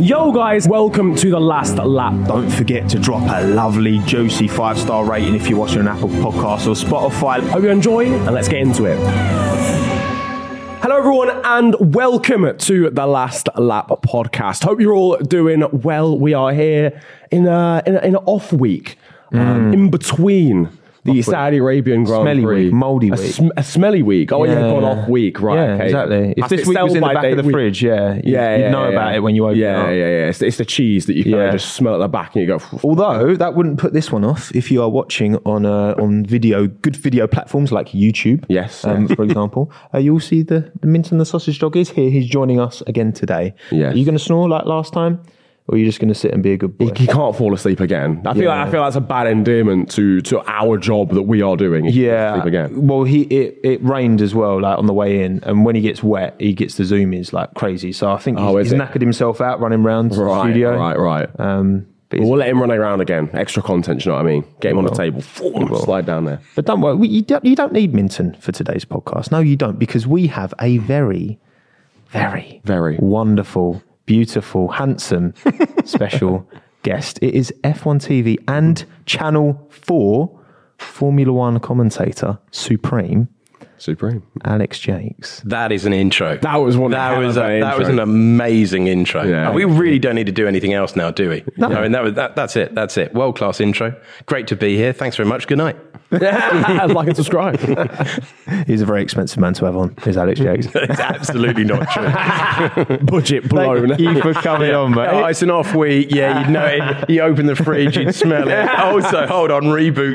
Yo guys, welcome to The Last Lap. Don't forget to drop a lovely, juicy 5-star rating if you're watching an Apple Podcast or Spotify. Hope you enjoy, and let's get into it. Hello everyone, and welcome to The Last Lap podcast. Hope you're all doing well. We are here in an off week, in between the Saudi Arabian Grand Smelly Prix. week, mouldy week. A smelly week. Oh, yeah, an off week, right? Yeah, okay. exactly. If this week was in the back of the fridge, you'd know about it when you open it up. Yeah. It's the cheese that you can just smell at the back and you go... Although, that wouldn't put this one off if you are watching on good video platforms like YouTube. Yes. For example. You'll see the Mint and the Sausage Dog is here. He's joining us again today. Yes. Are you going to snore like last time? Or are you just going to sit and be a good boy? He can't fall asleep again. I feel like that's a bad endearment to our job that we are doing. Yeah. Sleep again. Well, it rained as well, like on the way in, and when he gets wet, he gets the zoomies like crazy. So I think he's knackered himself out running around the studio. Right. We'll let him run around again. Extra content, you know what I mean? Get him on the table. Slide down there. But don't worry, you don't need Minton for today's podcast. No, you don't, because we have a very, very, very wonderful, beautiful, handsome, special guest. It is F1 TV and Channel 4 Formula One commentator Supreme Alex Jakes. That is an intro. That was an amazing intro. Yeah. We really don't need to do anything else now, do we? No. I mean, that's it. World-class intro. Great to be here. Thanks very much. Good night. Like and subscribe. He's a very expensive man to have on, is Alex Jakes. It's absolutely not true. Budget blown. Thank you for coming on, mate. Oh, it's an off week. Yeah, you'd know it. You open the fridge, you'd smell it. Also, hold on, reboot.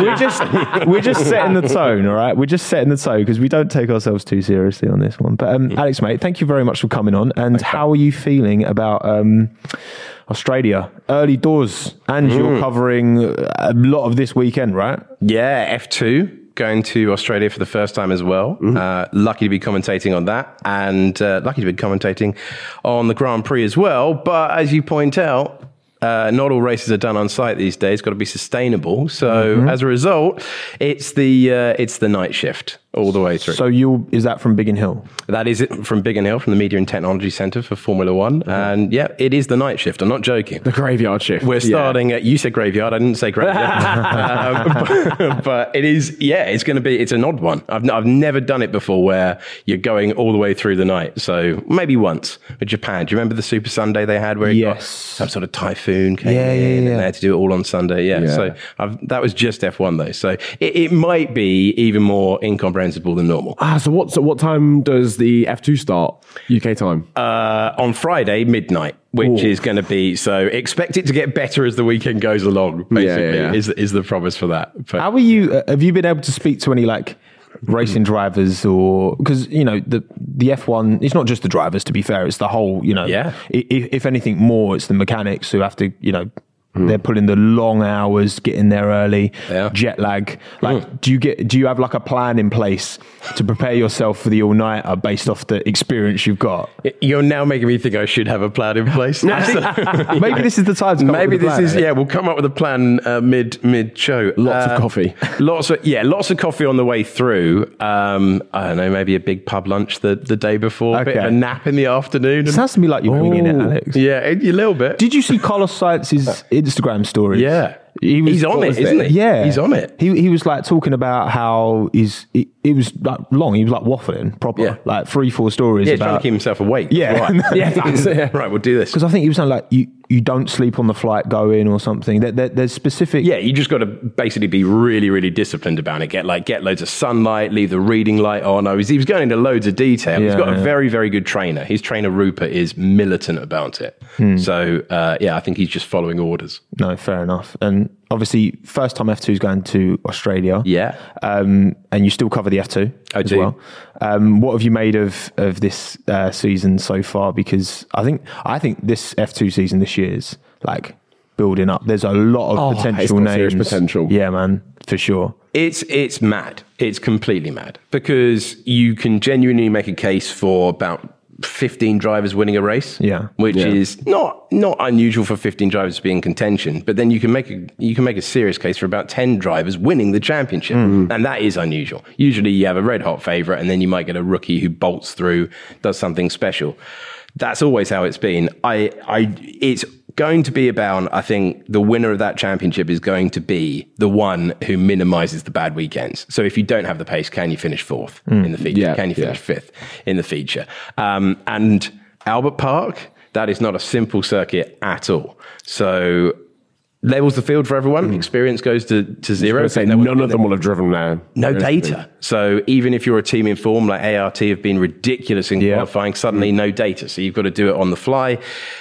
We're just setting the tone, all right? We're just setting the tone because we don't take ourselves too seriously on this one. But Alex, mate, thank you very much for coming on. And how are you feeling about Australia? Early doors, and you're covering a lot of this weekend, right? Yeah, F2. Going to Australia for the first time as well. Lucky to be commentating on that, and lucky to be commentating on the Grand Prix as well. But as you point out, not all races are done on site these days. Got to be sustainable. So as a result, it's the night shift all the way through. So is that from Biggin Hill? That is it from Biggin Hill, from the Media and Technology Centre for Formula One. And yeah, it is the night shift. I'm not joking. The graveyard shift. We're starting at, you said graveyard, I didn't say graveyard. But it is, it's going to be, it's an odd one. I've never done it before where you're going all the way through the night. So maybe once with Japan. Do you remember the Super Sunday they had where it got some sort of typhoon came in and they had to do it all on Sunday? Yeah. So that was just F1 though. So it might be even more incomprehensible than normal. So what time does the F2 start? UK time? On Friday, midnight, which is going to be, so expect it to get better as the weekend goes along, basically, is the promise for that. But how are you, have you been able to speak to any racing drivers, or because the F1, it's not just the drivers, to be fair, it's the whole, if anything more, it's the mechanics who have to, they're pulling the long hours, getting there early, jet lag. Do you have a plan in place to prepare yourself for the all-nighter based off the experience you've got? You're now making me think I should have a plan in place. Maybe this is the time to come up with a plan. We'll come up with a plan mid-show. Lots of coffee. Lots of coffee on the way through. I don't know, maybe a big pub lunch the day before, a bit of a nap in the afternoon. It sounds to me like you're winging it, Alex. Yeah, a little bit. Did you see Carlos Sainz's Instagram stories? Yeah. He's on it, isn't he? Yeah. He's on it. He was talking about how it was long. He was waffling proper, 3-4 stories. Yeah, trying to keep himself awake. Yeah. Right. Right, we'll do this. Because I think he was saying you don't sleep on the flight going or something. There's specific. Yeah, you just got to basically be really, really disciplined about it. Get loads of sunlight, leave the reading light on. He was going into loads of detail. He's got a very, very good trainer. His trainer Rupert is militant about it. So I think he's just following orders. No, fair enough. And obviously, first time F2 is going to Australia. Yeah. And you still cover the F2 as well. What have you made of this season so far? Because I think this F2 season this year is building up. There's a lot of potential names. Serious potential. Yeah, man, for sure. It's mad. It's completely mad because you can genuinely make a case for about 15 drivers winning a race, which is not unusual for 15 drivers to be in contention. But then you can make a serious case for about 10 drivers winning the championship, and that is unusual. Usually you have a red hot favorite, and then you might get a rookie who bolts through, does something special. That's always how it's been. It's going to be about, I think the winner of that championship is going to be the one who minimizes the bad weekends. So if you don't have the pace, can you finish fourth in the feature? Yeah, can you finish fifth in the feature? And Albert Park, that is not a simple circuit at all. So levels the field for everyone. Experience goes to zero. None of them will have driven there. No data. So even if you're a team in form, like ART have been ridiculous in qualifying, suddenly no data. So you've got to do it on the fly.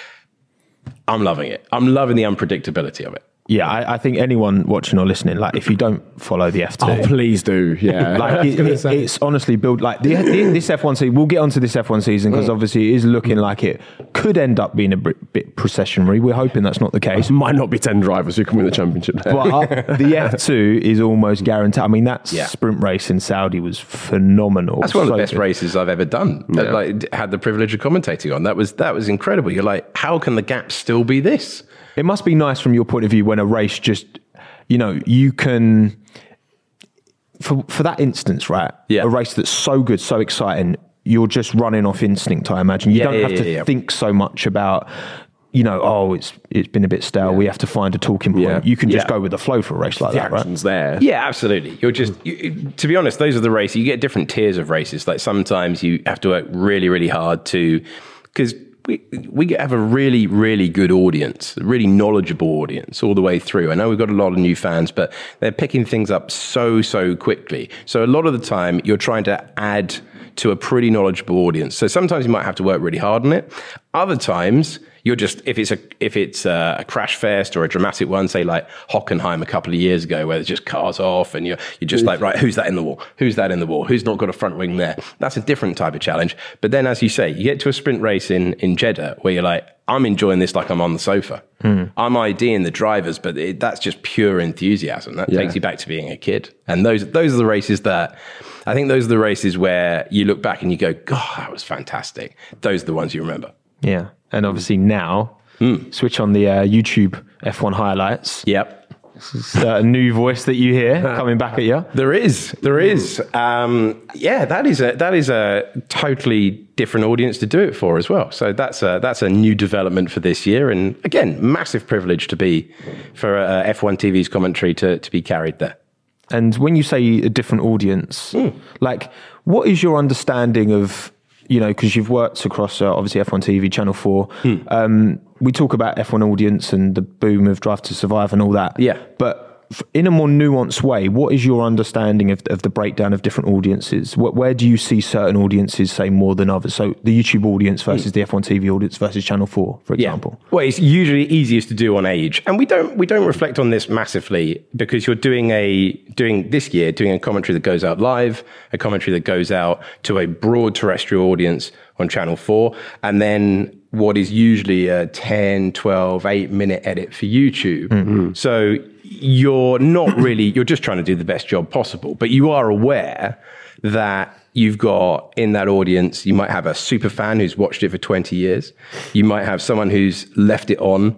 I'm loving it. I'm loving the unpredictability of it. Yeah, I think anyone watching or listening, like if you don't follow the F2, please do. Yeah, like it's honestly built like this F1 season. We'll get onto this F1 season because obviously it is looking like it could end up being a bit processionary. We're hoping that's not the case. Might not be 10 drivers who can win the championship there. But the F2 is almost guaranteed. I mean, that sprint race in Saudi was phenomenal. That's one of the best races I've ever done. Yeah. Like, had the privilege of commentating on. That was incredible. You're like, how can the gap still be this? It must be nice from your point of view when a race just, you can, for that instance, right? Yeah. A race that's so good, so exciting, you're just running off instinct, I imagine. You don't have to think so much about, it's been a bit stale. We have to find a talking point. Yeah. You can just go with the flow for a race like that, right? There. Yeah, absolutely. You're just, to be honest, those are the races. You get different tiers of races. Like sometimes you have to work really, really hard because we have a really, really good audience, a really knowledgeable audience all the way through. I know we've got a lot of new fans, but they're picking things up so quickly. So a lot of the time you're trying to add to a pretty knowledgeable audience. So sometimes you might have to work really hard on it. Other times you're just, if it's a crash fest or a dramatic one, say like Hockenheim a couple of years ago, where there's just cars off and you're just like, right, who's that in the wall? Who's that in the wall? Who's not got a front wing there? That's a different type of challenge. But then, as you say, you get to a sprint race in Jeddah where you're like, I'm enjoying this like I'm on the sofa. I'm IDing the drivers, but that's just pure enthusiasm. That takes you back to being a kid. And those are the races that, I think those are the races where you look back and you go, God, that was fantastic. Those are the ones you remember. Yeah. And obviously now, switch on the YouTube F1 highlights. Yep. This is a new voice that you hear coming back at you. There is. That is a totally different audience to do it for as well. So that's a new development for this year. And again, massive privilege to be for F1 TV's commentary to be carried there. And when you say a different audience, like what is your understanding of, because you've worked across obviously F1 TV, Channel 4. We talk about F1 audience and the boom of Drive to Survive and all that. Yeah. But in a more nuanced way, what is your understanding of the breakdown of different audiences? Where do you see certain audiences say more than others? So the YouTube audience versus the F1 TV audience versus Channel 4, for example. Yeah. Well, it's usually easiest to do on age. And we don't reflect on this massively because you're doing a commentary that goes out live, a commentary that goes out to a broad terrestrial audience on Channel 4, and then what is usually a 10, 12, 8-minute edit for YouTube. Mm-hmm. So you're just trying to do the best job possible, but you are aware that you've got in that audience, you might have a super fan who's watched it for 20 years. You might have someone who's left it on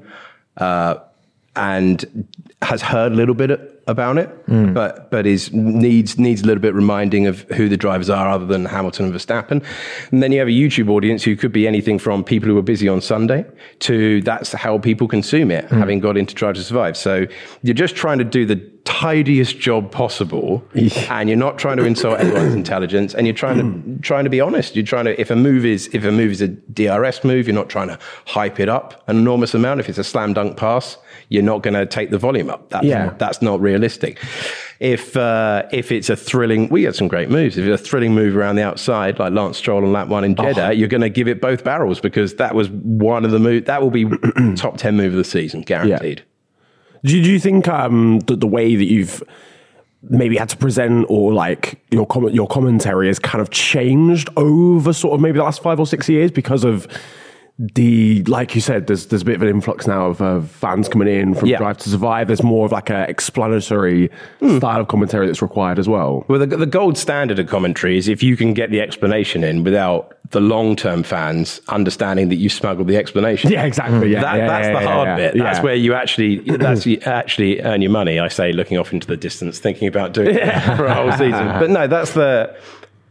and has heard a little bit about it, but needs a little bit reminding of who the drivers are other than Hamilton and Verstappen. And then you have a YouTube audience who could be anything from people who are busy on Sunday to that's how people consume it, having got into Drive to Survive. So you're just trying to do the tidiest job possible, and you're not trying to insult anyone's intelligence, and you're trying to be honest. You're trying to, if a move is a DRS move, you're not trying to hype it up an enormous amount. If it's a slam dunk pass, you're not going to take the volume up. That's not realistic. If it's a thrilling, we get some great moves. If it's a thrilling move around the outside, like Lance Stroll on lap 1 in Jeddah, you're going to give it both barrels because that was one of the moves. That will be top 10 move of the season, guaranteed. Yeah. Do you think the way that you've maybe had to present or like your commentary has kind of changed over sort of maybe the last 5 or 6 years because of like you said, there's a bit of an influx now of fans coming in from Drive to Survive. There's more of like a explanatory style of commentary that's required as well. Well, the gold standard of commentary is if you can get the explanation in without the long-term fans understanding that you smuggled the explanation. Yeah, exactly. That's the hard bit. That's where you actually earn your money. I say, looking off into the distance, thinking about doing it for a whole season. But no,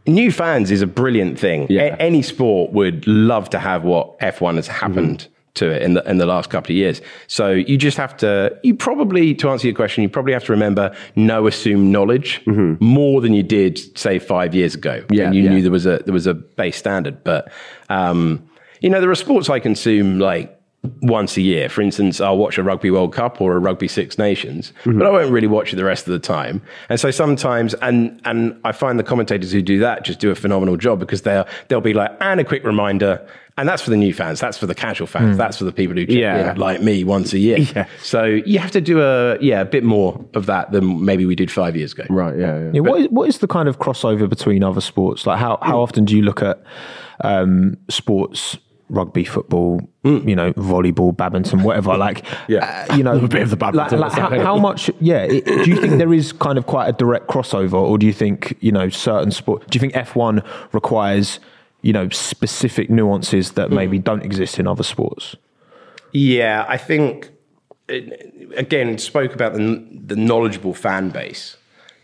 new fans is a brilliant thing. Yeah. Any sport would love to have what F1 has happened to it in the last couple of years. So you just have to, to answer your question, you probably have to remember no assumed knowledge more than you did, say, 5 years ago. Yeah, when you knew there was a base standard. But, there are sports I consume like once a year. For instance, I'll watch a Rugby World Cup or a Rugby Six Nations, but I won't really watch it the rest of the time. And so sometimes, and I find the commentators who do that just do a phenomenal job, because they'll be like, and a quick reminder, and that's for the new fans, that's for the casual fans, that's for the people who check in like me once a year. Yeah. So you have to do a bit more of that than maybe we did 5 years ago. Right, yeah. What is the kind of crossover between other sports? Like how often do you look at sports, rugby, football, volleyball, badminton, whatever, like, a bit of the badminton. How much, do you think there is kind of quite a direct crossover, or do you think, certain sport, do you think F1 requires, specific nuances that maybe don't exist in other sports? Yeah, I think, again, spoke about the knowledgeable fan base.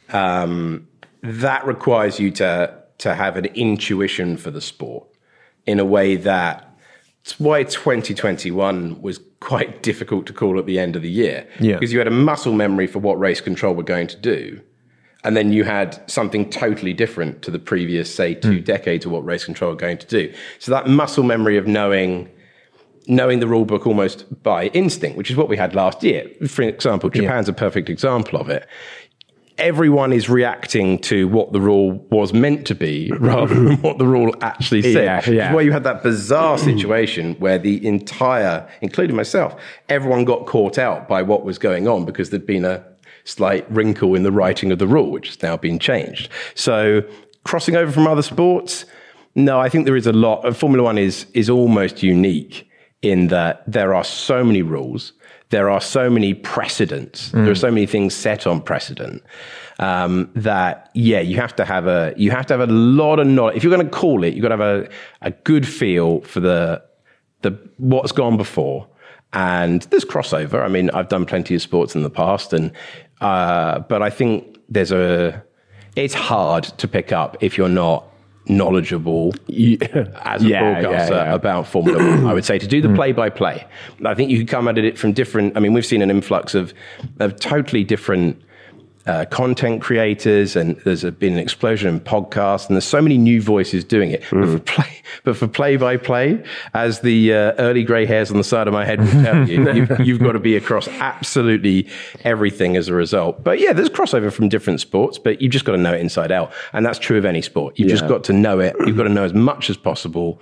That requires you to have an intuition for the sport in a way that, it's why 2021 was quite difficult to call at the end of the year. Yeah. Because you had a muscle memory for what race control were going to do. And then you had something totally different to the previous, say, 2 decades of what race control were going to do. So that muscle memory of knowing the rule book almost by instinct, which is what we had last year. For example, Japan's a perfect example of it. Everyone is reacting to what the rule was meant to be rather than what the rule actually said. Yeah. Where you had that bizarre situation where the entire, including myself, everyone got caught out by what was going on because there'd been a slight wrinkle in the writing of the rule, which has now been changed. So crossing over from other sports, no, I think there is a lot. Formula One is almost unique in that there are so many rules. There are so many precedents. There are so many things set on precedent that you have to have a lot of knowledge. If you're going to call it, you've got to have a good feel for the what's gone before. And there's crossover. I mean, I've done plenty of sports in the past, but I think it's hard to pick up if you're not knowledgeable as a broadcaster about Formula One. I would say to do the play-by-play. I think you can come at it from different. I mean, we've seen an influx of totally different content creators, and there's been an explosion in podcasts, and there's so many new voices doing it. But for play-by-play, as the early grey hairs on the side of my head will tell you, you've got to be across absolutely everything as a result. But there's crossover from different sports, but you've just got to know it inside out. And that's true of any sport. You've just got to know it. You've got to know as much as possible,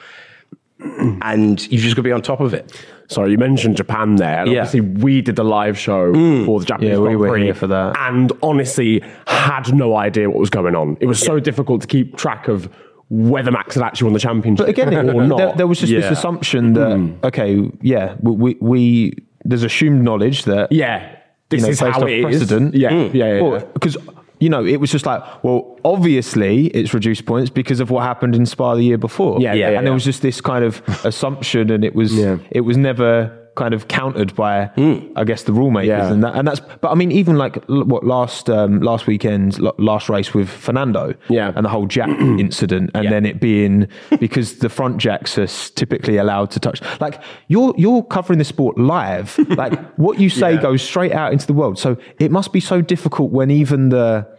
and you've just got to be on top of it. Sorry, you mentioned Japan there. And obviously, we did the live show for the Japanese Grand Prix. We were here for that. And honestly, had no idea what was going on. It was so difficult to keep track of whether Max had actually won the championship or not. There was just this assumption that, we there's assumed knowledge that... this is how it is. Precedent. Because... it was just like, well, obviously it's reduced points because of what happened in Spa the year before. And there was just this kind of assumption, and it was never kind of countered by, I guess, the rule makers and that's. But I mean, even like what last weekend's last race with Fernando, and the whole jack incident, and then it being because the front jacks are typically allowed to touch. Like you're covering the sport live, like what you say goes straight out into the world. So it must be so difficult when even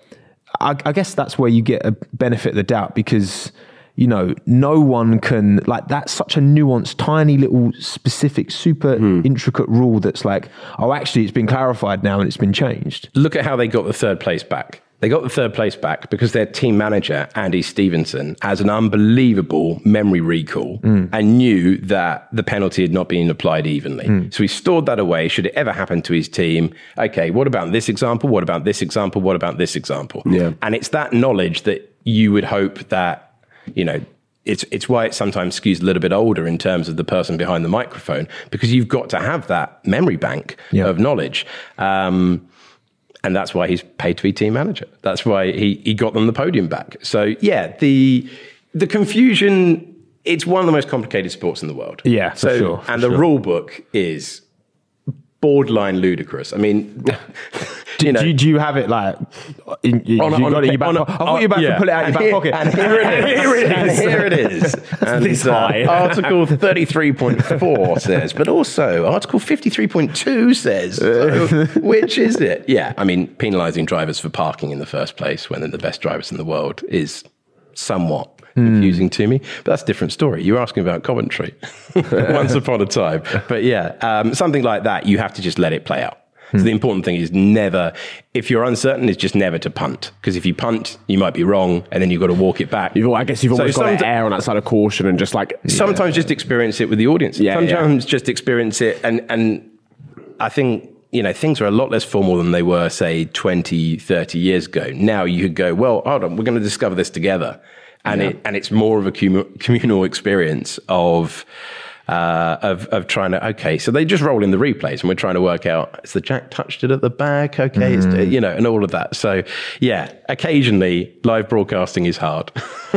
I guess that's where you get a benefit of the doubt, because no one can, like, that's such a nuanced, tiny little specific, super intricate rule that's like, oh, actually it's been clarified now and it's been changed. Look at how they got the third place back. They got the third place back because their team manager, Andy Stevenson, has an unbelievable memory recall and knew that the penalty had not been applied evenly. So he stored that away. Should it ever happen to his team, okay, what about this example? What about this example? What about this example? And it's that knowledge that you would hope that, it's why it sometimes skews a little bit older in terms of the person behind the microphone, because you've got to have that memory bank of knowledge. And that's why he's paid to be team manager. That's why he got them the podium back. So the confusion, it's one of the most complicated sports in the world. Yeah, for sure. And the rule book is borderline ludicrous. I mean, You know, do you have it like? You got it in your back pocket? I thought you were about to pull it out your back pocket. And here it is. And this high. Article 33.4 says, but also Article 53.2 says, so which is it? Yeah, I mean, penalising drivers for parking in the first place when they're the best drivers in the world is somewhat confusing to me, but that's a different story. You're asking about Coventry once upon a time. But yeah, something like that, you have to just let it play out. So the important thing is never, if you're uncertain, is just never to punt. Because if you punt, you might be wrong, and then you've got to walk it back. I guess you've always got to err on that side of caution and just like... Sometimes just experience it with the audience. Sometimes just experience it. And I think, things are a lot less formal than they were, say, 20, 30 years ago. Now you could go, well, hold on, we're going to discover this together. And it's more of a communal experience of trying to, okay, so they just roll in the replays and we're trying to work out, has the jack touched it at the back? Okay, and all of that. So yeah, occasionally live broadcasting is hard.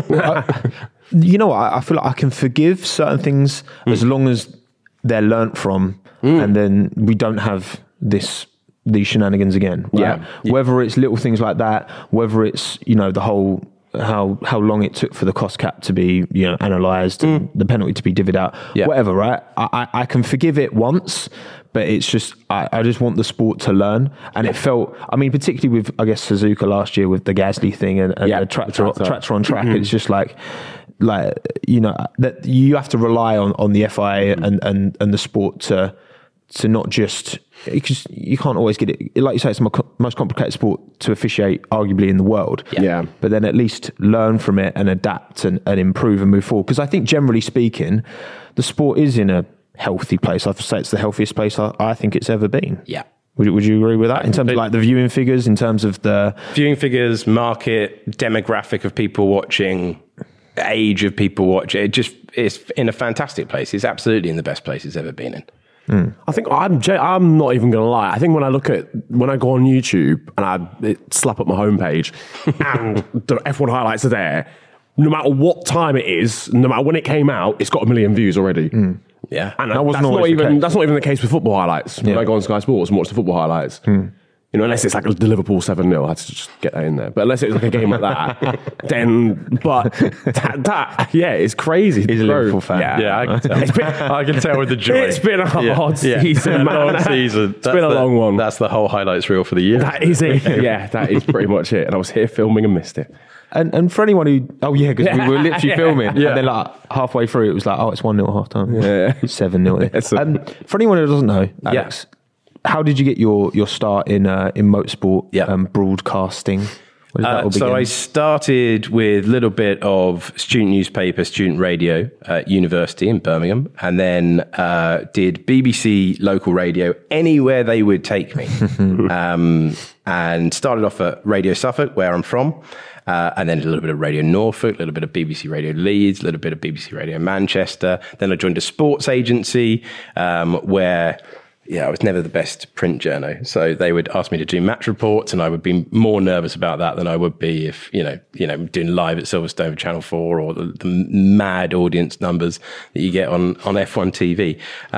You know what? I feel like I can forgive certain things as long as they're learnt from and then we don't have these shenanigans again. Right? Yeah. Whether it's little things like that, whether it's, the whole... how long it took for the cost cap to be analysed and the penalty to be divvied out, whatever, right? I can forgive it once, but it's just I just want the sport to learn. And it felt, I mean, particularly with, I guess, Suzuka last year with the Gasly thing and the tractor on track, it's just like that you have to rely on the FIA and the sport to not just, because you can't always get it, like you say, it's the most complicated sport to officiate arguably in the world. Yeah. But then at least learn from it and adapt and improve and move forward. Because I think generally speaking, the sport is in a healthy place. I'd say it's the healthiest place I think it's ever been. Yeah. Would you agree with that? In terms of like the viewing figures, in terms of the... Viewing figures, market, demographic of people watching, age of people watching, it's in a fantastic place. It's absolutely in the best place it's ever been in. I think I'm not even going to lie. I think when I go on YouTube and I slap up my homepage and the F1 highlights are there, no matter what time it is, no matter when it came out, it's got 1 million views already. Yeah. And that's not even the case with football highlights. When I go on Sky Sports and watch the football highlights, unless it's like the Liverpool 7-0, I had to just get that in there. But unless it's like a game like that, then, it's crazy. He's a Liverpool fan. Yeah, I can tell. I can tell with the joy. It's been a hard season, man. Long season. It's been a long one. That's the whole highlights reel for the year. That is it. Yeah, that is pretty much it. And I was here filming and missed it. And for anyone who, because we were literally filming, and then like halfway through it was like, it's 1-0 at half time. Yeah. 7-0. For anyone who doesn't know, Alex, how did you get your start in motorsport broadcasting? So I started with a little bit of student newspaper, student radio at university in Birmingham, and then did BBC local radio anywhere they would take me. And started off at Radio Suffolk, where I'm from, and then did a little bit of Radio Norfolk, a little bit of BBC Radio Leeds, a little bit of BBC Radio Manchester. Then I joined a sports agency where... I was never the best print journo. So they would ask me to do match reports, and I would be more nervous about that than I would be if, doing live at Silverstone for Channel 4 or the mad audience numbers that you get on F1 TV.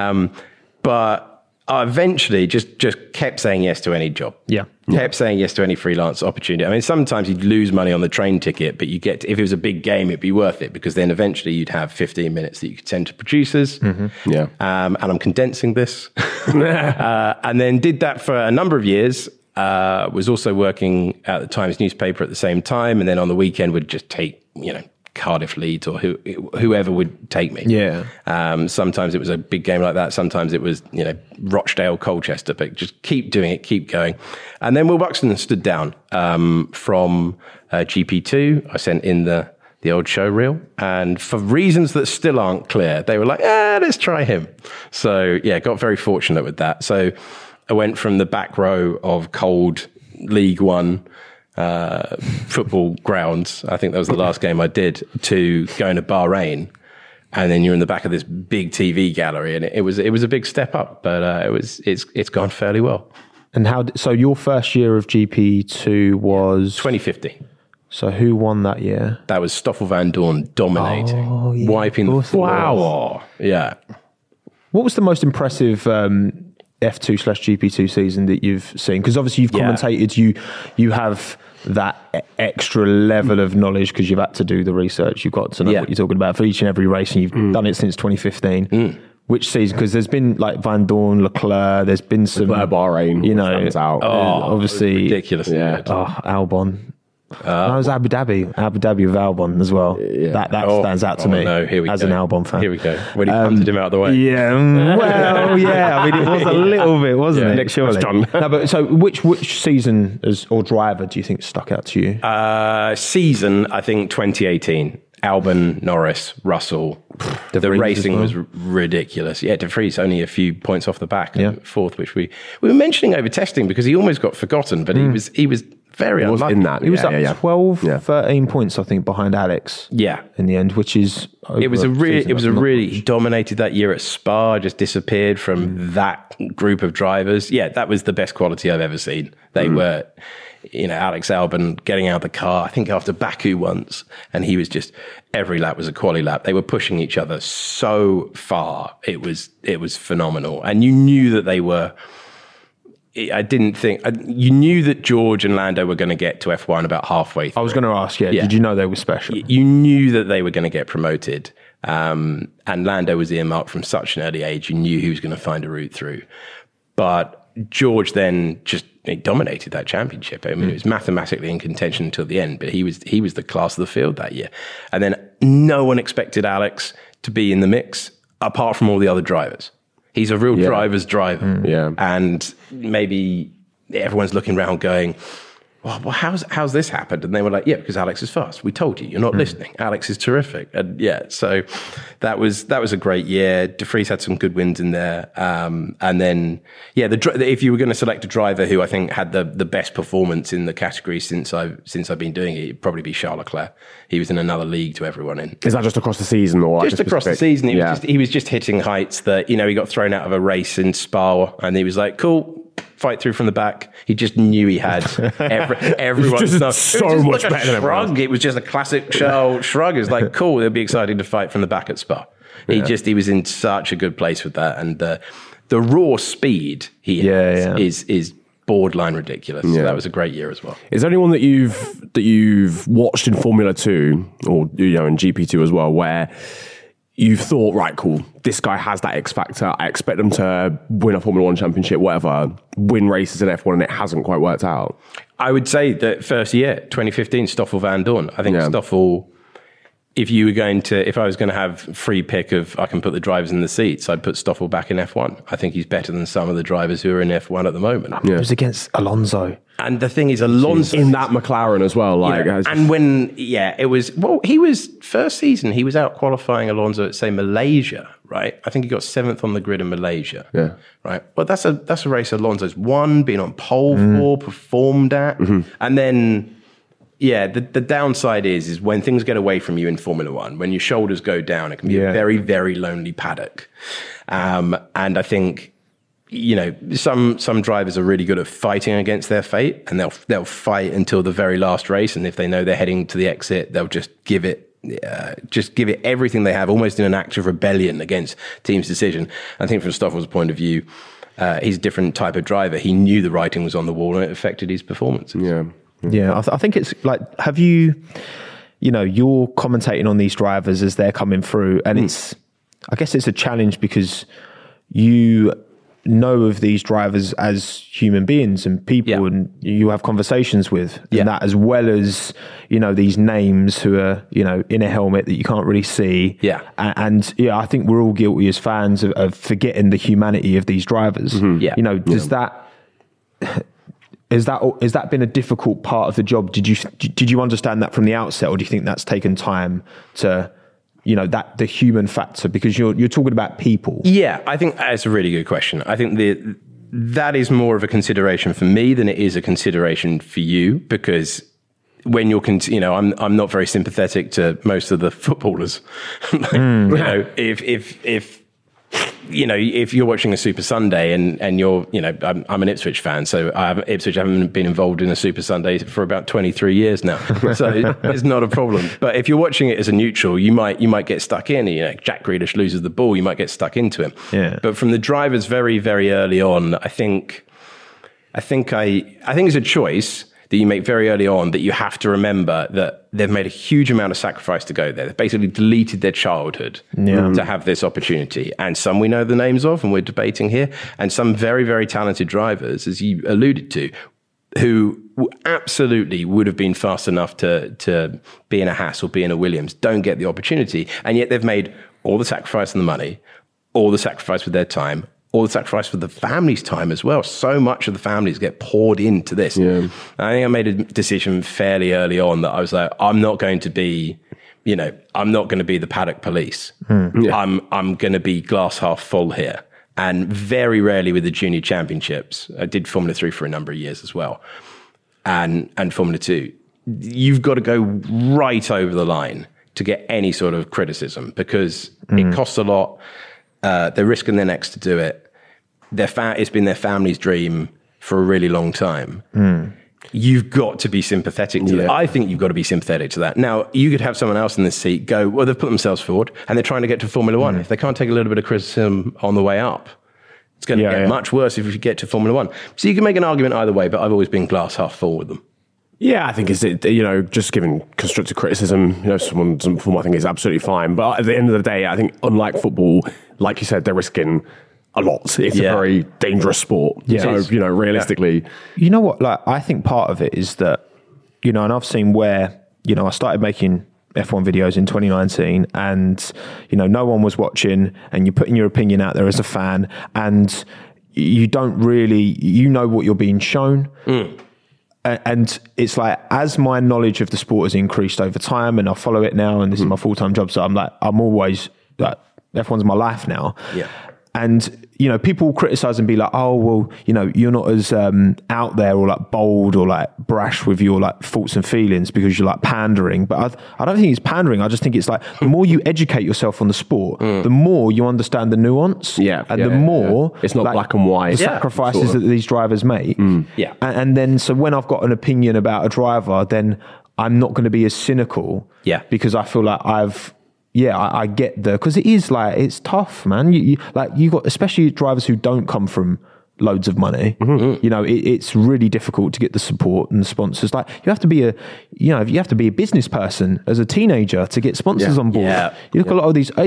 But I eventually just kept saying yes to any job. Yeah. Kept saying yes to any freelance opportunity. I mean, sometimes you'd lose money on the train ticket, but if it was a big game, it'd be worth it, because then eventually you'd have 15 minutes that you could send to producers. Yeah. And I'm condensing this. And then did that for a number of years. Was also working at the Times newspaper at the same time. And then on the weekend would just take, Cardiff Leeds or whoever would take me. Yeah. Sometimes it was a big game like that. Sometimes it was, Rochdale, Colchester, but just keep doing it, keep going. And then Will Buxton stood down from GP2. I sent in the old show reel, and for reasons that still aren't clear, they were like, let's try him. So got very fortunate with that. So I went from the back row of cold League One football grounds, I think that was the last game I did, to going to Bahrain, and then you're in the back of this big TV gallery, and it was a big step up, but it's gone fairly well. And so your first year of GP2 was 2015. So who won that year? That was Stoffel Van Dorn dominating, wiping the floor. Wow. Yeah. What was the most impressive F2/GP2 season that you've seen? Because obviously you've commentated, you have that extra level of knowledge because you've had to do the research. You've got to know what you're talking about for each and every race, and you've done it since 2015. Which season? Because there's been like Van Dorn, Leclerc, there's been some Bahrain, you know, out. obviously ridiculous. Albon. That was Abu Dhabi with Albon as well. That stands out to me as an Albon fan. Here we go. When he punted him out of the way. Yeah, well, yeah. I mean, it was a little bit, wasn't it? Surely. No, but so which season or driver do you think stuck out to you? Season, I think 2018. Albon, Norris, Russell. The racing was ridiculous. Yeah, De Vries only a few points off the back, fourth, which we were mentioning over testing because he almost got forgotten, but he was very unlucky. In that. He was up 12, 13 points, I think, behind Alex. Yeah, in the end, which is it was a really he dominated that year at Spa. Just disappeared from that group of drivers. Yeah, that was the best quality I've ever seen. They were. You know, Alex Albon getting out of the car, I think after Baku once, and he was just, every lap was a quali lap. They were pushing each other so far. It was phenomenal. And you knew that they were, you knew that George and Lando were going to get to F1 about halfway through. I was going to ask, did you know they were special? You knew that they were going to get promoted. And Lando was earmarked from such an early age. You knew he was going to find a route through. But George then he dominated that championship. I mean, it was mathematically in contention until the end, but he was the class of the field that year. And then no one expected Alex to be in the mix apart from all the other drivers. He's a real driver's driver. And maybe everyone's looking around going, well, how's this happened? And they were like, because Alex is fast. We told you, you're not listening. Alex is terrific. And so that was a great year. De Vries had some good wins in there. And then, if you were going to select a driver who I think had the best performance in the category since I've been doing it, it'd probably be Charles Leclerc. He was in another league to everyone in. Is that just across the season or just across the season? He was just hitting heights that, he got thrown out of a race in Spa and he was like, cool. Fight through from the back. He just knew he had everyone. So much better than everyone. It was just a classic Charles shrug. It's like, cool, it'd be exciting to fight from the back at Spa. He was in such a good place with that, and the raw speed he has is borderline ridiculous. So that was a great year as well. Is there anyone that you've watched in Formula 2 or in GP2 as well where you've thought, right, cool, this guy has that X factor. I expect them to win a Formula 1 championship, whatever, win races in F1, and it hasn't quite worked out? I would say that first year, 2015, Stoffel Van Dorn. I think Stoffel, if I was going to have free pick of, I can put the drivers in the seats, I'd put Stoffel back in F1. I think he's better than some of the drivers who are in F1 at the moment. It was against Alonso. And the thing is, Alonso in that McLaren as well. He was first season, he was out qualifying Alonso at, say, Malaysia, right? I think he got 7th on the grid in Malaysia. Yeah. Right. Well, that's a race Alonso's won, been on pole for, performed at. And then, the downside is when things get away from you in Formula 1, when your shoulders go down, it can be a very, very lonely paddock. And I think, some drivers are really good at fighting against their fate, and they'll fight until the very last race. And if they know they're heading to the exit, they'll just give it everything they have, almost in an act of rebellion against team's decision. I think from Stoffel's point of view, he's a different type of driver. He knew the writing was on the wall, and it affected his performances. Yeah. I think it's like, have you, you're commentating on these drivers as they're coming through, and I guess it's a challenge because you know of these drivers as human beings and people, and you have conversations with, and that, as well as these names who are in a helmet that you can't really see. And I think we're all guilty as fans of forgetting the humanity of these drivers. Has that been a difficult part of the job? Did you understand that from the outset, or do you think that's taken time to that the human factor, because you're talking about people? Yeah, I think that's a really good question. I think that is more of a consideration for me than it is a consideration for you, because when you're, I'm not very sympathetic to most of the footballers. If if you're watching a Super Sunday and you're, I'm an Ipswich fan, so Ipswich haven't been involved in a Super Sunday for about 23 years now, so it's not a problem. But if you're watching it as a neutral, you might get stuck in. Jack Grealish loses the ball, you might get stuck into him. Yeah. But from the drivers very, very early on, I think it's a choice that you make very early on, that you have to remember that they've made a huge amount of sacrifice to go there. They've basically deleted their childhood to have this opportunity. And some we know the names of, and we're debating here, and some very, very talented drivers, as you alluded to, who absolutely would have been fast enough to be in a Haas or be in a Williams, don't get the opportunity. And yet they've made all the sacrifice and the money, all the sacrifice with their time, all the sacrifice for the family's time as well. So much of the families get poured into this. Yeah. I think I made a decision fairly early on that I was like, I'm not going to be the paddock police. Yeah. I'm going to be glass half full here. And very rarely with the junior championships, I did Formula 3 for a number of years as well. And Formula 2, you've got to go right over the line to get any sort of criticism, because it costs a lot. They're risking their necks to do it. It's been their family's dream for a really long time. You've got to be sympathetic to that. I think you've got to be sympathetic to that. Now, you could have someone else in this seat go, well, they've put themselves forward and they're trying to get to Formula One. If they can't take a little bit of criticism on the way up, it's going to get much worse if you get to Formula One. So you can make an argument either way, but I've always been glass half full with them. Yeah, I think just giving constructive criticism, someone doesn't perform, I think is absolutely fine. But at the end of the day, I think unlike football, like you said, they're risking a lot. It's a very dangerous sport. Yeah. So, realistically. You know what? I think part of it is that, and I've seen where, I started making F1 videos in 2019 and, no one was watching, and you're putting your opinion out there as a fan, and you don't really, what you're being shown. And it's like, as my knowledge of the sport has increased over time, and I follow it now, and this is my full-time job, so I'm always like, F1's my life now. Yeah. And, people criticize and be like, oh, well, you're not as out there or like bold or like brash with your like thoughts and feelings because you're like pandering. But I don't think it's pandering. I just think it's like, the more you educate yourself on the sport, the more you understand the nuance. Yeah. And the more... It's not black and white. The sacrifices that these drivers make. Yeah. And then, so when I've got an opinion about a driver, then I'm not going to be as cynical. Yeah. Because I feel like I get because it is like, it's tough, man. You got, especially drivers who don't come from loads of money. It's really difficult to get the support and the sponsors. Like, you have to be a business person as a teenager to get sponsors on board. Yeah. You look at a lot of these.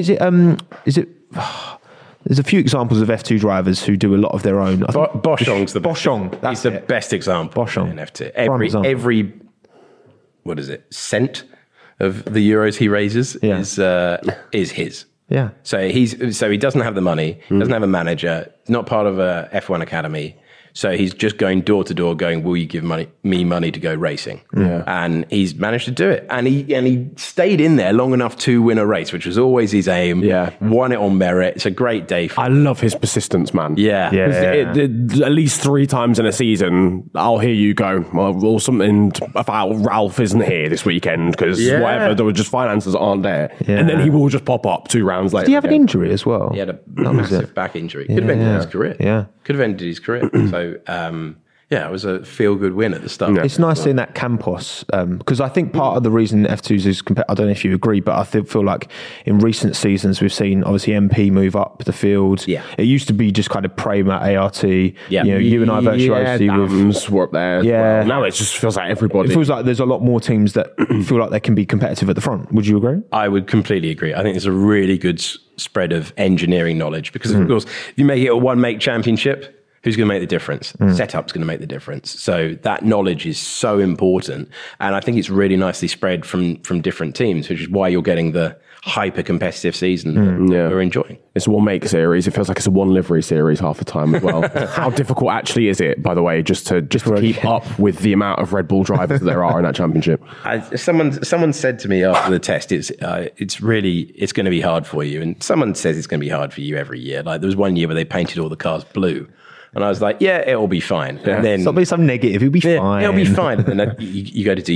There's a few examples of F2 drivers who do a lot of their own. Boschong's the best. Boschong, that's the best example. Boschong in F2. Every what is it? Cent of the euros he raises is his. Yeah. So he doesn't have the money, doesn't have a manager, not part of a F1 academy. So he's just going door to door going, will you give me money to go racing? Yeah. And he's managed to do it. And he stayed in there long enough to win a race, which was always his aim. Yeah. Won it on merit. It's a great day for him. I love his persistence, man. Yeah. At least 3 times in a season, I'll hear you go, well, something about Ralph isn't here this weekend because whatever, there were just finances aren't there. Yeah. And then he will just pop up 2 rounds later. Did he have an injury as well? He had a massive back injury. Could have ended his career. Yeah. Could have ended his career. So, it was a feel-good win at the start. Yeah. It's nice seeing that Campos, because I think part of the reason F2s is, I don't know if you agree, but I feel like in recent seasons we've seen obviously MP move up the field. Yeah. It used to be just kind of Prema, ART, you and I Virtuosi. Dams were up there. Yeah. Well. Now it just feels like everybody. It feels like there's a lot more teams that feel like they can be competitive at the front. Would you agree? I would completely agree. I think there's a really good spread of engineering knowledge because, of course, if you make it a one-make championship, who's going to make the difference? Setup's going to make the difference. So that knowledge is so important. And I think it's really nicely spread from different teams, which is why you're getting the hyper-competitive season that we're enjoying. It's a one-make series. It feels like it's a one-livery series half the time as well. How difficult actually is it, by the way, just to keep up with the amount of Red Bull drivers that there are in that championship? Someone said to me after the test, it's going to be hard for you. And someone says it's going to be hard for you every year. Like, there was one year where they painted all the cars blue. And I was like, it'll be fine. Yeah. And then stop being so negative. It'll be fine. It'll be fine. And then you go to do your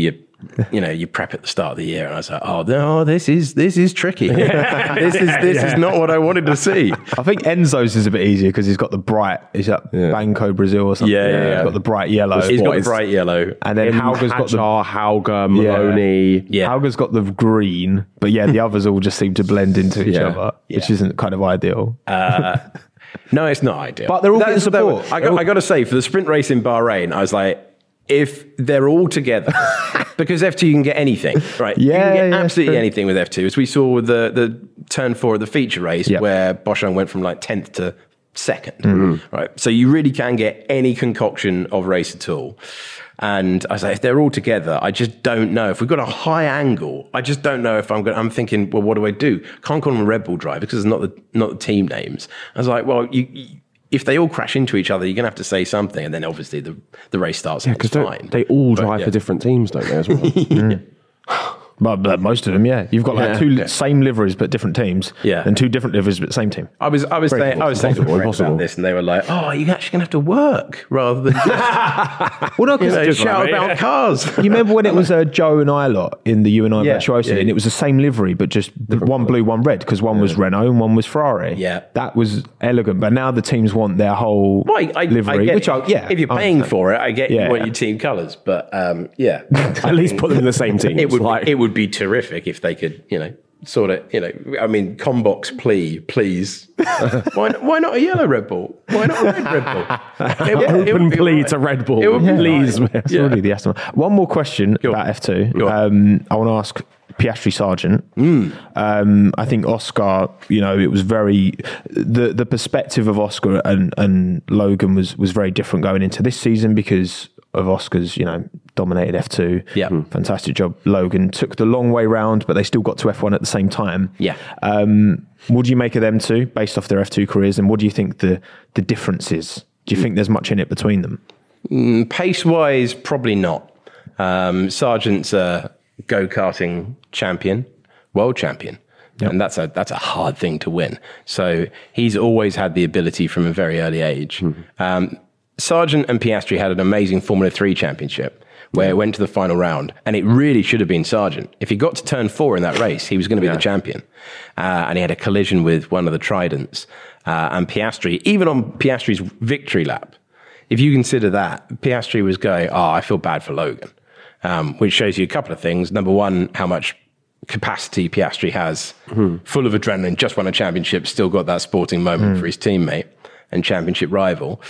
you prep at the start of the year, and I was like, oh no, this is tricky. this is not what I wanted to see. I think Enzo's is a bit easier because he's got the bright. Is that Banco Brazil or something? Yeah. He's got the bright yellow. He's got the bright yellow, and then Hauger's got the Hauger, Maloney. Yeah. Hauger's got the green, but the others all just seem to blend into each other, which isn't kind of ideal. No, it's not ideal. But they're all getting support. I got to say, for the sprint race in Bahrain, I was like, if they're all together, because F2 you can get anything, right? You can get absolutely anything with F2, as we saw with the turn 4 of the feature race, where Boschung went from like 10th to 2nd, right? So you really can get any concoction of race at all. And I was like, if they're all together, I just don't know. If we've got a high angle, I just don't know if I'm thinking, well, what do I do? Can't call them a Red Bull driver because it's not the team names. I was like, well, if they all crash into each other, you're going to have to say something. And then obviously the race starts. Yeah, because they all drive for different teams, don't they, as well? But most of them, you've got like two same liveries but different teams, and two different liveries but same team. I was saying about this, and they were like, "Oh, you're actually gonna have to work rather than just shout about cars." You remember when it was Joe and I lot in the UNI Virtuosi, and it was the same livery but just one blue, one red, because one was Renault and one was Ferrari. Yeah, that was elegant. But now the teams want their whole livery, if you're paying for it, I get you want your team colours, but at least put them in the same team. It would be terrific if they could, sort of, I mean, Combox please. Why not a yellow Red Bull? Why not a red Red Bull? Open plea to Red Bull. It would be please. It's already the Aston. One more question about F2. I want to ask Piastri Sargent. I think Oscar, it was very the perspective of Oscar and Logan was very different going into this season because of Oscar's, dominated F2. Yeah. Fantastic job. Logan took the long way round, but they still got to F1 at the same time. Yeah. What do you make of them two based off their F2 careers, and what do you think the difference is? Do you think there's much in it between them? Pace-wise, probably not. Sargent's a go-karting champion, world champion. Yep. And that's a hard thing to win. So he's always had the ability from a very early age. Sargent and Piastri had an amazing Formula 3 championship where it went to the final round, and it really should have been Sargent. If he got to turn 4 in that race, he was going to be the champion. And he had a collision with one of the Tridents. And Piastri, even on Piastri's victory lap, if you consider that, Piastri was going, I feel bad for Logan, which shows you a couple of things. Number one, how much capacity Piastri has, full of adrenaline, just won a championship, still got that sporting moment for his teammate and championship rival.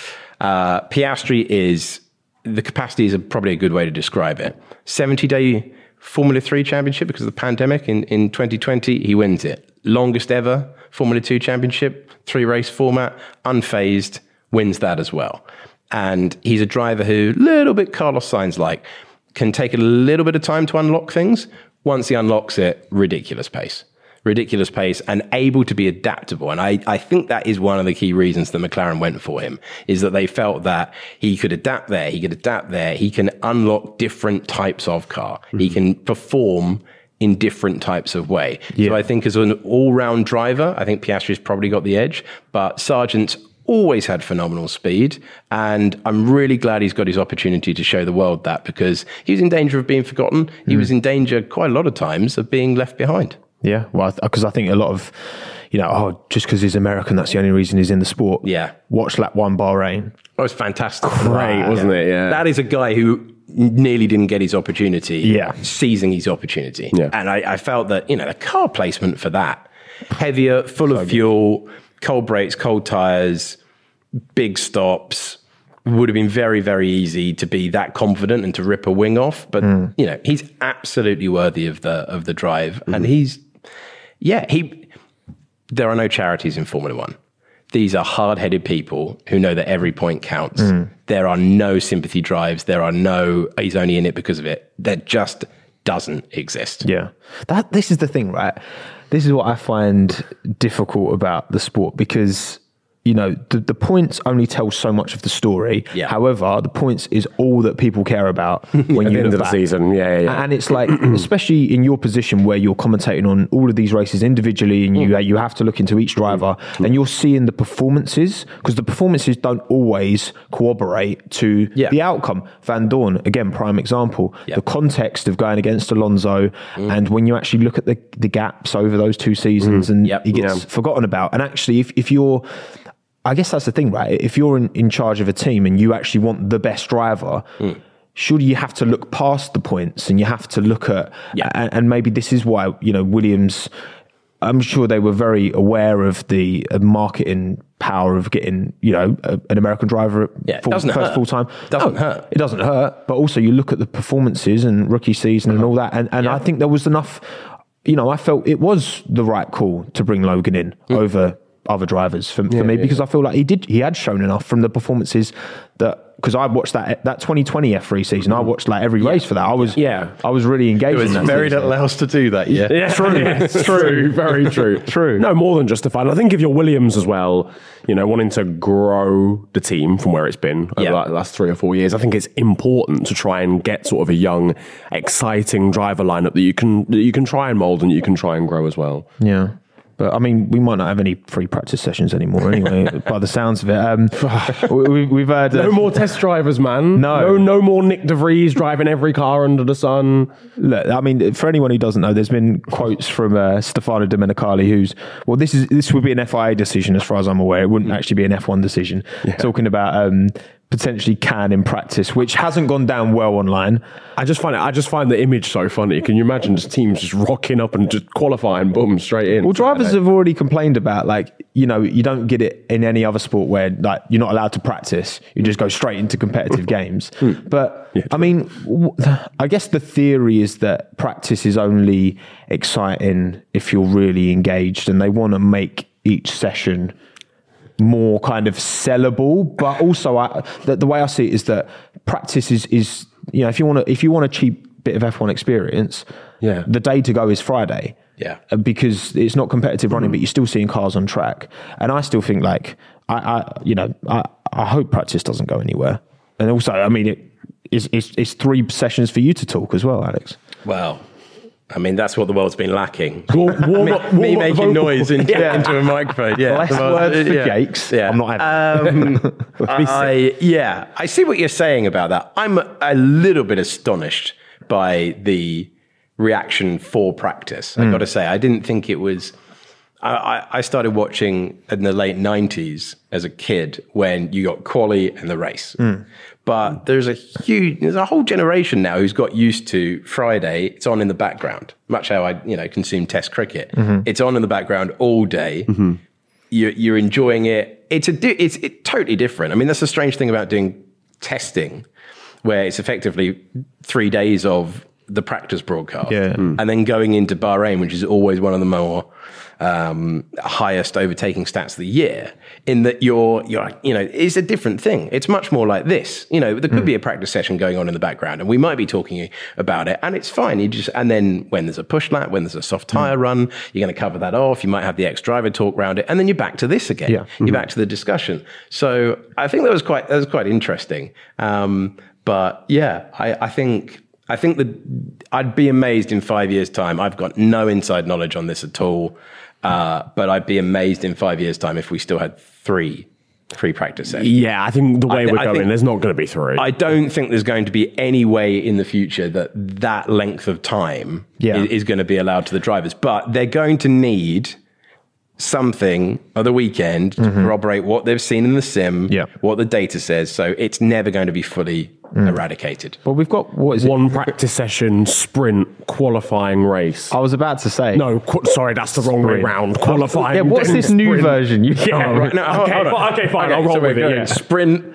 Piastri the capacity is probably a good way to describe it. 70-day Formula 3 championship because of the pandemic in 2020, he wins it. Longest ever Formula 2 championship, 3-race format, unfazed, wins that as well. And he's a driver who, little bit Carlos Sainz-like, can take a little bit of time to unlock things. Once he unlocks it, ridiculous pace and able to be adaptable. And I think that is one of the key reasons that McLaren went for him, is that they felt that he could adapt there, he can unlock different types of car, he can perform in different types of way. So I think as an all-round driver, I think Piastri's probably got the edge, but Sargent's always had phenomenal speed, and I'm really glad he's got his opportunity to show the world that, because he was in danger of being forgotten. He was in danger quite a lot of times of being left behind. Yeah, well, because I think a lot of, just because he's American, that's the only reason he's in the sport. Yeah. Watch lap 1 Bahrain. That was fantastic. Great, wasn't it? Yeah. That is a guy who nearly didn't get his opportunity, seizing his opportunity. Yeah. And I felt that, the car placement for that, heavier, full of fuel, cold brakes, cold tires, big stops, would have been very, very easy to be that confident and to rip a wing off. But, he's absolutely worthy of the drive. And there are no charities in Formula One. These are hard-headed people who know that every point counts. There are no sympathy drives. There are no, he's only in it because of it. That just doesn't exist. Yeah. This is the thing, right? This is what I find difficult about the sport, because you know, the points only tell so much of the story. Yeah. However, the points is all that people care about when At you the end look of the back. season. Yeah. And it's like, especially in your position where you're commentating on all of these races individually, and you have to look into each driver, and you're seeing the performances, because the performances don't always corroborate to the outcome. Van Dorn, again, prime example. The context of going against Alonso, and when you actually look at the gaps over those 2 seasons, and he gets forgotten about. And actually, if you're, I guess that's the thing, right? If you're in charge of a team and you actually want the best driver, surely you have to look past the points, and you have to look at, and maybe this is why, you know, Williams, I'm sure they were very aware of the marketing power of getting, you know, an American driver at full time. Doesn't hurt. It doesn't hurt. But also you look at the performances and rookie season and all that. And I think there was enough, you know, I felt it was the right call to bring Logan in over other drivers for me, because I feel like he had shown enough from the performances that, because I watched that 2020 F3 season, I watched like every race for that. I was really engaged. There was in that very season. little else to do that year. Yeah, true, very true. True. No, more than justified. I think if you're Williams as well, you know, wanting to grow the team from where it's been over like the last 3 or 4 years, I think it's important to try and get sort of a young, exciting driver lineup that you can try and mold and you can try and grow as well. Yeah. But I mean, we might not have any free practice sessions anymore anyway, by the sounds of it. We've had... no more test drivers, man. No more Nick De Vries driving every car under the sun. Look, I mean, for anyone who doesn't know, there's been quotes from Stefano Domenicali, who's... Well, this would be an FIA decision as far as I'm aware. It wouldn't actually be an F1 decision. Talking about... potentially can in practice, which hasn't gone down well online. I just find the image so funny. Can you imagine just teams just rocking up and just qualifying, boom, straight in? Well, drivers have already complained about, like, you know, you don't get it in any other sport where, like, you're not allowed to practice. You just go straight into competitive games. But I mean, I guess the theory is that practice is only exciting if you're really engaged, and they want to make each session more kind of sellable. But also the way I see it is that practice is, you know, if you want a cheap bit of F1 experience, the day to go is Friday. Because it's not competitive running, but you're still seeing cars on track. And I still think, like, I hope practice doesn't go anywhere. And also, I mean, it's 3 sessions for you to talk as well, Alex. Well, I mean, that's what the world's been lacking. Me making noise into a microphone. Yeah, Less words for Jakes. Yeah. I'm not having I see what you're saying about that. I'm a little bit astonished by the reaction for practice. I got to say, I didn't think it was... I started watching in the late 90s as a kid when you got quali and the race. But there's a whole generation now who's got used to Friday. It's on in the background, much how I consume Test cricket. It's on in the background all day. You're enjoying it. It's totally different. I mean, that's the strange thing about doing testing, where it's effectively 3 days of the practice broadcast, and then going into Bahrain, which is always one of the more highest overtaking stats of the year, in that you're it's a different thing. It's much more like this. You know, there could be a practice session going on in the background, and we might be talking about it, and it's fine. And then when there's a push lap, when there's a soft tire run, you're going to cover that off. You might have the ex-driver talk around it, and then you're back to this again. You're back to the discussion. So I think that was quite interesting. But yeah, I think that I'd be amazed in 5 years' time. I've got no inside knowledge on this at all. But I'd be amazed in 5 years' time if we still had 3 practice sessions. Yeah, I think the way we're going, there's not going to be 3. I don't think there's going to be any way in the future that length of time is going to be allowed to the drivers. But they're going to need something of the weekend to corroborate what they've seen in the sim, what the data says. So it's never going to be fully eradicated. Well, we've got, what is it? 1 practice session, sprint, qualifying race. I was about to say. No, sorry, that's the wrong way round. Qualifying. Yeah, what's this new version? Right. No, okay, fine. I'll roll with it. Yeah. Sprint.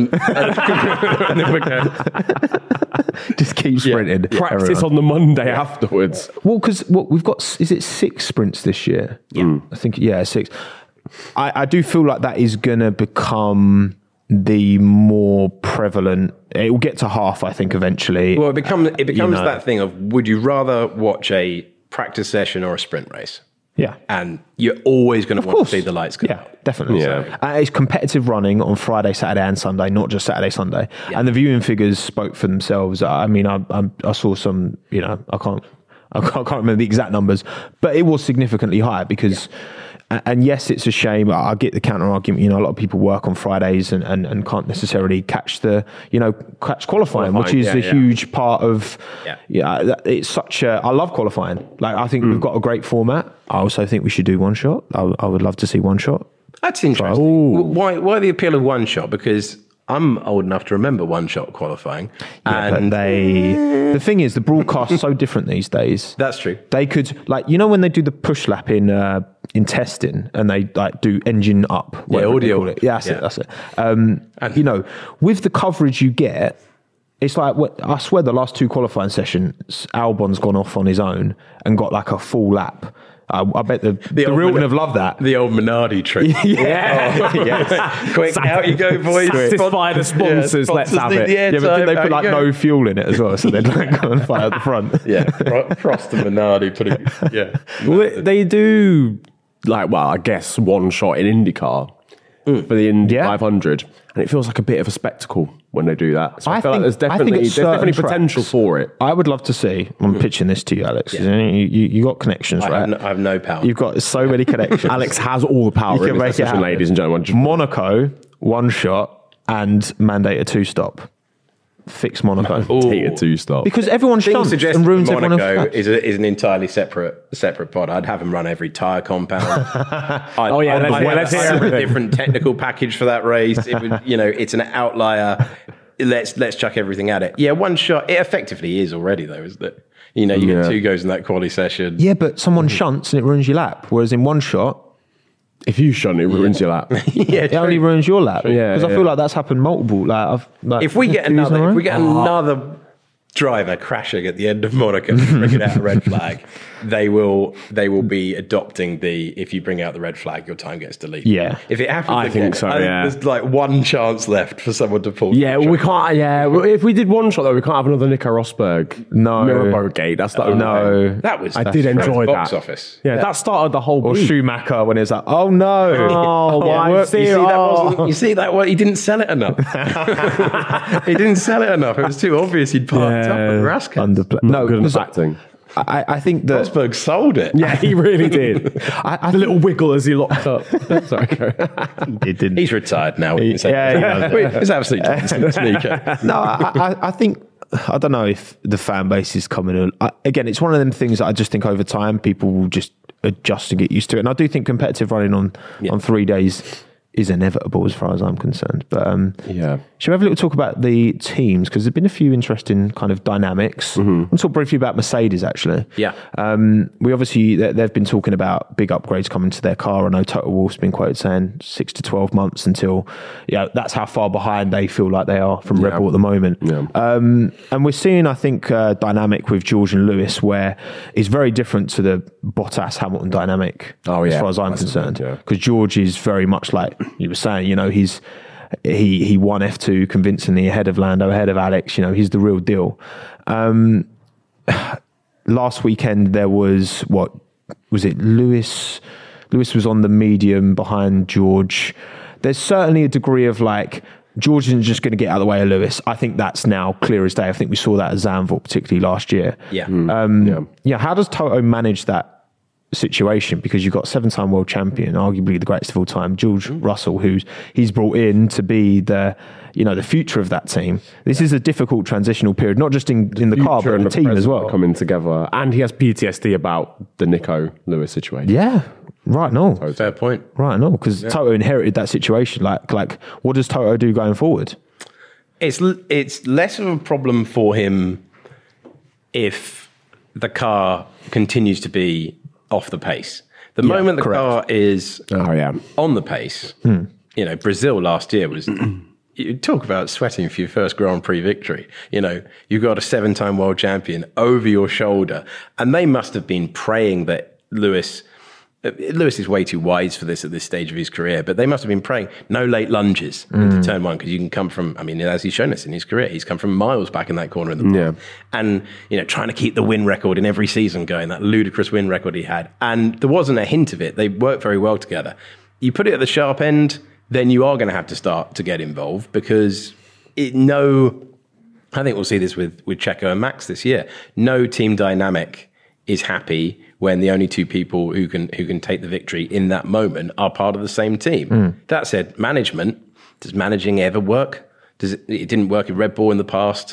Just keep sprinting. Practice on the Monday afterwards. Well, because we've got, is it 6 sprints this year? Yeah. I think, 6. I do feel like that is going to become the more prevalent. It will get to half, I think, eventually. Well, it becomes that thing of, would you rather watch a practice session or a sprint race? Yeah. And you're always going to want to see the lights go Yeah, out. definitely. Yeah. It's competitive running on Friday, Saturday, and Sunday, not just Saturday, Sunday. Yeah. And the viewing figures spoke for themselves. I mean, I saw some. I can't remember the exact numbers, but it was significantly higher because. And yes, it's a shame. I get the counter argument. A lot of people work on Fridays and can't necessarily catch qualifying, which is a huge part of. Yeah, it's such a. I love qualifying. Like I think we've got a great format. I also think we should do one shot. I would love to see one shot. That's interesting. Why the appeal of one shot? Because I'm old enough to remember one shot qualifying. Yeah, and the thing is, the broadcast is so different these days. That's true. They could when they do the push lap in testing and they like do engine up. Audio. It. Yeah, that's it. With the coverage you get, it's like I swear the last two qualifying sessions, Albon's gone off on his own and got like a full lap. I bet the real would have loved that. The old Minardi trick. Yes. Quick, out you go, boys. Satisfy the sponsors, let's have it. Yeah, but did they put like no fuel in it as well? So they'd like go and fire at the front. Yeah, Frost and Minardi putting. Yeah. Well, they do I guess one shot in IndyCar for the Indy 500, and it feels like a bit of a spectacle when they do that. So I feel like there's definitely potential for it. I would love to see. I'm pitching this to you, Alex. Yeah. You got connections, right? I have no power. You've got so many connections. Alex has all the power in his position, ladies and gentlemen. Monaco, one shot, and mandate a two-stop. Fix Monaco. Take a two-stop. Because everyone shunts and ruins Monaco is an entirely separate pod. I'd have him run every tyre compound. Let's hear a different technical package for that race. It would, it's an outlier. Let's chuck everything at it. Yeah, one shot. It effectively is already though, isn't it? You get two goes in that quali session. Yeah, but someone shunts and it ruins your lap. Whereas in one shot, if you shunt, it ruins your lap. It only ruins your lap. Because I feel like that's happened multiple. If we get another driver crashing at the end of Monaco and bringing out a red flag, they will be adopting if you bring out the red flag, your time gets deleted. Yeah. If it happens, I think so. There's like one chance left for someone to pull. Yeah, we can't. Yeah, if we did one shot though, we can't have another Nico Rosberg. No, Mirror Gate. That's the only thing. That was. I did enjoy box that. Office. Yeah, that started the whole. Or Schumacher when it's like, oh no, you see that he didn't sell it enough. He didn't sell it enough. It was too obvious he'd parked up at Rascal. No, good acting. I think that Rosberg sold it. Yeah, he really did. The little wiggle as he locked up. Sorry, he didn't. He's retired now. It's absolutely sneaker. No, I think I don't know if the fan base is coming. Again, it's one of them things that I just think over time people will just adjust and get used to it. And I do think competitive running on 3 days is inevitable as far as I'm concerned. But shall we have a little talk about the teams? Because there's been a few interesting kind of dynamics. I'll talk briefly about Mercedes, actually. Yeah. We obviously, they've been talking about big upgrades coming to their car. I know Toto Wolff's been quoted saying 6 to 12 months until, that's how far behind they feel like they are from Red Bull at the moment. Yeah. And we're seeing, I think, a dynamic with George and Lewis where it's very different to the Bottas-Hamilton dynamic as far as I'm concerned. Because George is very much like you were saying, he won F2 convincingly ahead of Lando, ahead of Alex. He's the real deal. Last weekend there was Lewis? Lewis was on the medium behind George. There's certainly a degree of George isn't just going to get out of the way of Lewis. I think that's now clear as day. I think we saw that at Zandvoort, particularly last year. How does Toto manage that situation? Because you've got 7-time world champion, arguably the greatest of all time, George Russell, he's brought in to be the future of that team. This is a difficult transitional period, not just in the car, but in the team as well. Coming together, and he has PTSD about the Nico Lewis situation. Yeah, right. No, fair point. Right. No, because Toto inherited that situation. Like, what does Toto do going forward? It's less of a problem for him if the car continues to be off the pace. The moment the car is on the pace, Brazil last year was, you talk about sweating for your first Grand Prix victory. You've got a 7-time world champion over your shoulder, and they must have been praying that Lewis Lewis is way too wise for this at this stage of his career, but they must have been praying no late lunges into turn one, because you can come from, I mean, as he's shown us in his career, he's come from miles back in that corner in the park. And, trying to keep the win record in every season going, that ludicrous win record he had. And there wasn't a hint of it. They worked very well together. You put it at the sharp end, then you are going to have to start to get involved, because I think we'll see this with Checo and Max this year. No team dynamic is happy when the only two people who can take the victory in that moment are part of the same team. That said, management, does managing ever work? It didn't work in Red Bull in the past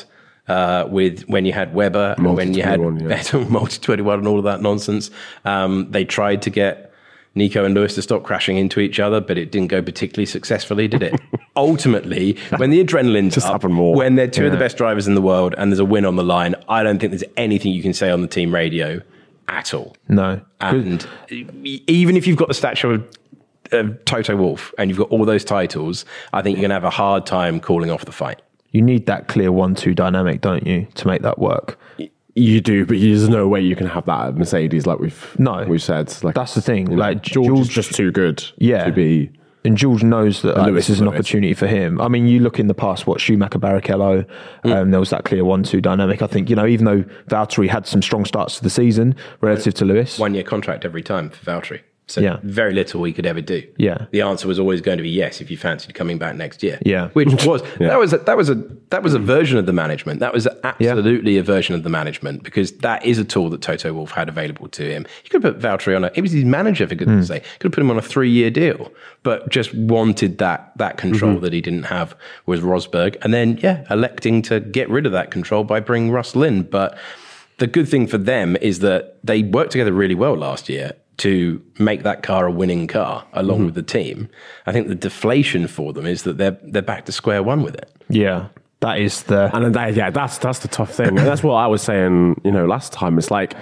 when you had Webber and when you had Vettel, Multi-21 and all of that nonsense. They tried to get Nico and Lewis to stop crashing into each other, but it didn't go particularly successfully, did it? Ultimately, when the adrenaline's just up, happened more. When they're two of the best drivers in the world and there's a win on the line, I don't think there's anything you can say on the team radio at all. No. And even if you've got the stature of Toto Wolff and you've got all those titles, I think you're going to have a hard time calling off the fight. You need that clear 1-2 dynamic, don't you, to make that work? You do, but there's no way you can have that at Mercedes, like we've said. Like, that's the thing. Like George is just too good to be. And George knows that this is an opportunity for him. I mean, you look in the past, Schumacher, Barrichello, there was that clear 1-2 dynamic. I think, even though Valtteri had some strong starts to the season relative to Lewis. 1 year contract every time for Valtteri. So very little he could ever do. Yeah. The answer was always going to be yes if you fancied coming back next year. Yeah. Which was that was a version of the management. That was absolutely a version of the management, because that is a tool that Toto Wolff had available to him. He could have put Valtteri on he was his manager, for goodness sake. Could have put him on a 3-year deal, but just wanted that control that he didn't have with Rosberg. And then electing to get rid of that control by bringing Russell in. But the good thing for them is that they worked together really well last year to make that car a winning car along with the team. I think the deflation for them is that they're back to square one with it. Yeah, that is the... And that's the tough thing. And that's what I was saying, last time. It's like,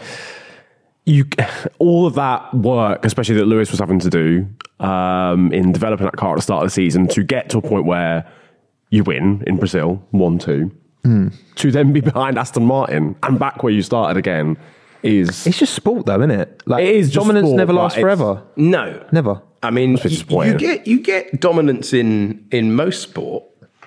all of that work, especially that Lewis was having to do in developing that car at the start of the season to get to a point where you win in Brazil, 1-2, to then be behind Aston Martin and back where you started again, it's just sport though, isn't it? Like, it is dominance sport, never lasts forever. No, never. I mean, you get dominance in most sport.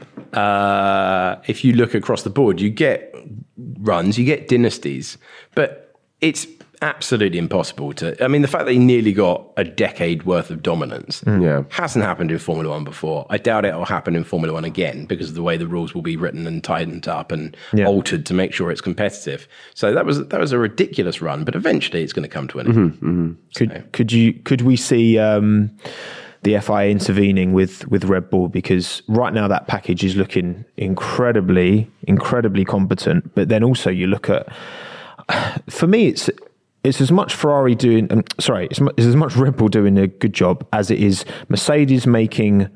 If you look across the board, you get runs, you get dynasties, but it's absolutely impossible to. I mean, the fact that he nearly got a decade worth of dominance hasn't happened in Formula One before. I doubt it will happen in Formula One again, because of the way the rules will be written and tightened up and altered to make sure it's competitive. So that was a ridiculous run, but eventually it's going to come to an end. Could we see the FIA intervening with Red Bull? Because right now that package is looking incredibly competent. But then also you look at, for me, it's as much Ferrari doing, it's as much Red Bull doing a good job as it is Mercedes making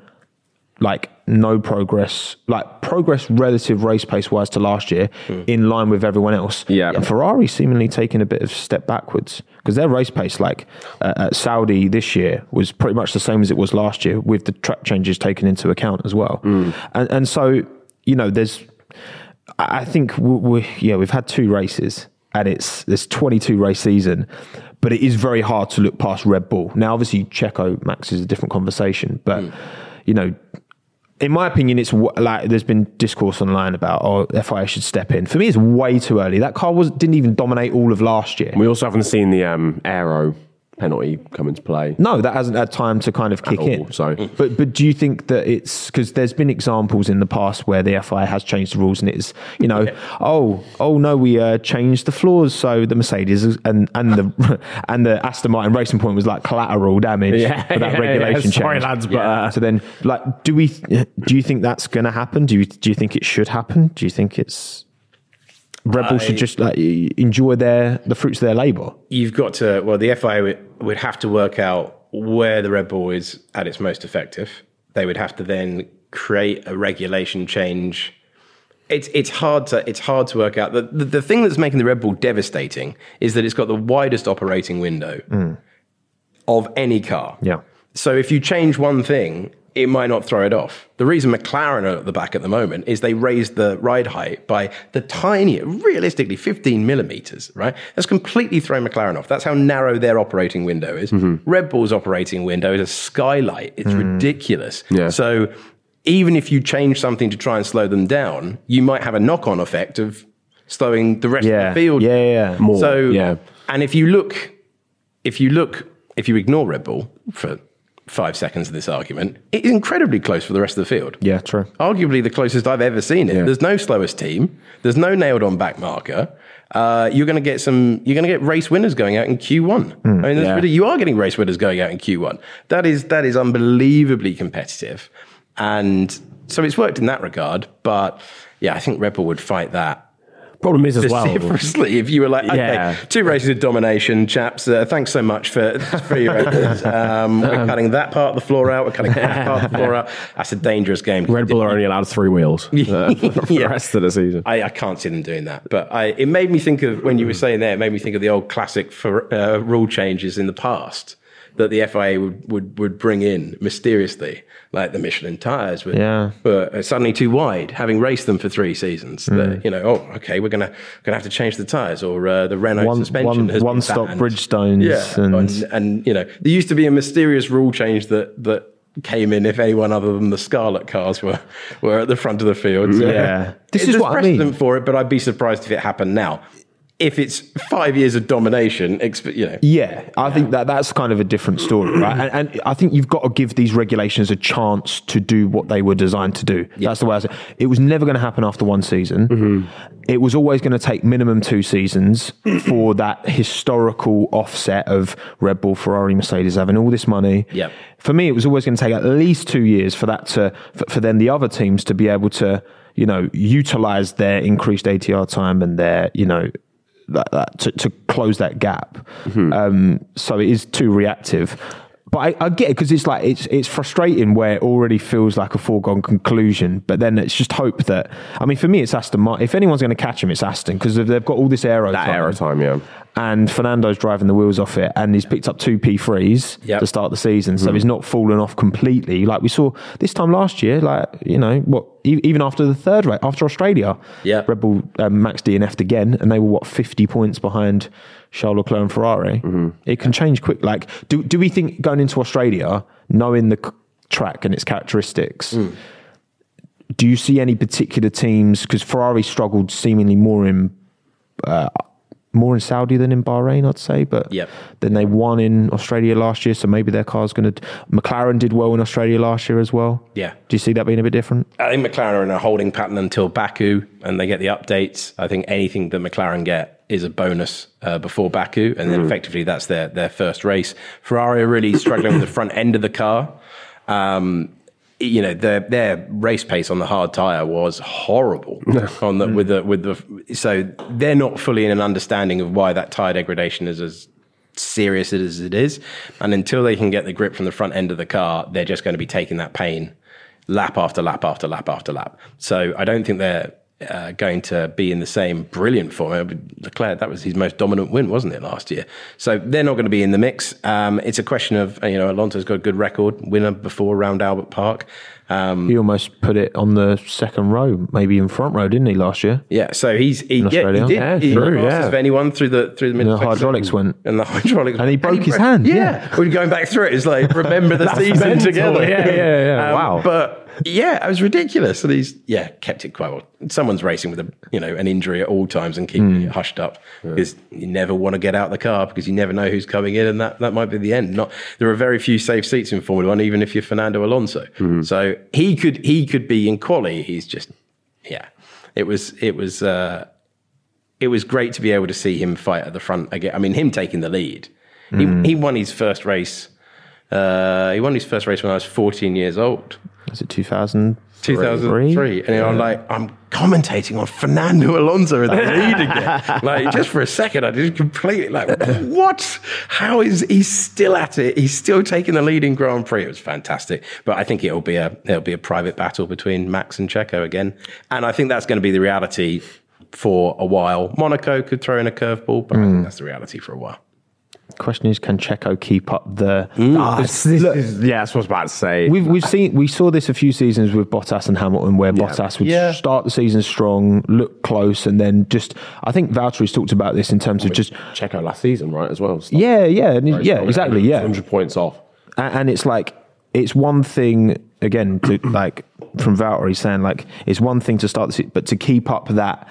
no progress, progress relative race pace wise to last year in line with everyone else. And Ferrari seemingly taking a bit of step backwards, because their race pace at Saudi this year was pretty much the same as it was last year, with the track changes taken into account as well. And so, I think we've had 2 races. And it's this 22 race season, but it is very hard to look past Red Bull. Now, obviously, Checo, Max is a different conversation, but in my opinion, it's there's been discourse online about FIA should step in. For me, it's way too early. That car didn't even dominate all of last year. We also haven't seen the aero penalty come into play. No, that hasn't had time to kind of kick in. So, but do you think that it's because there's been examples in the past where the FIA has changed the rules and it's oh no, we changed the floors so the Mercedes and the Aston Martin Racing Point was like collateral damage for that regulation change. Sorry, lads, but so then do you think that's going to happen? Do you think it should happen? Do you think it's Red Bull should just enjoy the fruits of their labour? You've got to. Well, the FIA would have to work out where the Red Bull is at its most effective. They would have to then create a regulation change. It's hard to work out. The thing that's making the Red Bull devastating is that it's got the widest operating window of any car. Yeah. So if you change one thing, it might not throw it off. The reason McLaren are at the back at the moment is they raised the ride height by the tiny, realistically 15 millimeters, right? That's completely thrown McLaren off. That's how narrow their operating window is. Red Bull's operating window is a skylight. It's ridiculous. Yeah. So even if you change something to try and slow them down, you might have a knock-on effect of slowing the rest of the field. More. So, and if you ignore Red Bull for 5 seconds of this argument, it is incredibly close for the rest of the field. Yeah, true. Arguably the closest I've ever seen it. Yeah. There's no slowest team. There's no nailed on back marker. You're going to get race winners going out in Q1. I mean, you are getting race winners going out in Q1. That is unbelievably competitive. And so it's worked in that regard. But yeah, I think Red Bull would fight that. Problem is as well. Vociferously, if you were like, okay, 2 races of domination, chaps, thanks so much for your races. We're cutting that part of the floor out. We're cutting that part of the floor out. That's a dangerous game. Red Bull are only allowed 3 wheels for the rest of the season. I can't see them doing that. But it made me think of, when you were saying there, it made me think of the old classic rule changes in the past that the FIA would bring in mysteriously, like the Michelin tyres were suddenly too wide, having raced them for 3 seasons. That, okay, we're gonna have to change the tyres, or the Renault suspension has one been stop banned. Bridgestones, and there used to be a mysterious rule change that came in if anyone other than the Scarlet cars were at the front of the field. So this is what I mean. Precedent for it, but I'd be surprised if it happened now. If it's 5 years of domination, I think that's kind of a different story, right? And I think you've got to give these regulations a chance to do what they were designed to do. That's the way I say it. It was never going to happen after 1 season. It was always going to take minimum 2 seasons for that historical offset of Red Bull, Ferrari, Mercedes having all this money. For me, it was always going to take at least 2 years for that for then the other teams to be able to, utilize their increased ATR time and their, to close that gap. So it is too reactive. But I get it, because it's like it's frustrating where it already feels like a foregone conclusion. But then it's just hope that, I mean, for me, it's Aston Martin. If anyone's going to catch him, it's Aston, because they've got all this aero time. And Fernando's driving the wheels off it, and he's picked up 2 P3s to start the season, so he's not fallen off completely. Like we saw this time last year, even after the third race, after Australia, Red Bull Max DNF'd again, and they were 50 points behind Charles Leclerc and Ferrari. It can change quick. Like, do we think going into Australia, knowing the track and its characteristics, do you see any particular teams? Because Ferrari struggled seemingly more in Saudi than in Bahrain, I'd say. But then they won in Australia last year, so maybe their car's going to... McLaren did well in Australia last year as well. Do you see that being a bit different? I think McLaren are in a holding pattern until Baku, and they get the updates. I think anything that McLaren get is a bonus before Baku, and then effectively that's their first race. Ferrari are really struggling with the front end of the car. Their race pace on the hard tyre was horrible. So they're not fully in an understanding of why that tyre degradation is as serious as it is. And until they can get the grip from the front end of the car, they're just going to be taking that pain lap after lap after lap after lap. So I don't think they're going to be in the same brilliant form. Leclerc, that was his most dominant win, wasn't it, last year? So they're not going to be in the mix. It's a question of, Alonso's got a good record, winner before around Albert Park. He almost put it on the second row, maybe in front row, didn't he, last year? Yeah, so he did. He of anyone through the middle. The hydraulics went. And the hydraulics and he broke his hand. We're going back through it. It's like, remember the season together. Wow. But it was ridiculous. And he's kept it quite well. Someone's racing with an injury at all times and keeping it hushed up, because you never want to get out the car, because you never know who's coming in, and that might be the end. There are very few safe seats in Formula One, even if you're Fernando Alonso. So he could be in quali. He's just It was great to be able to see him fight at the front again. I mean, him taking the lead. He won his first race. He won his first race when I was 14 years old. Was it 2003? 2003. And I'm commentating on Fernando Alonso in the lead again. Just for a second, I just completely what? How is he still at it? He's still taking the lead in Grand Prix. It was fantastic. But I think it'll be a private battle between Max and Checo again. And I think that's going to be the reality for a while. Monaco could throw in a curveball, but I think that's the reality for a while. Question is, can Checo keep up the? That's what I was about to say. We saw this a few seasons with Bottas and Hamilton, where Bottas would start the season strong, look close, and then just. I think Valtteri's talked about this in terms of just Checo last season, right, as well. Exactly, 100 points off, and it's like it's one thing again to like from Valtteri saying like it's one thing to start the season, but to keep up that,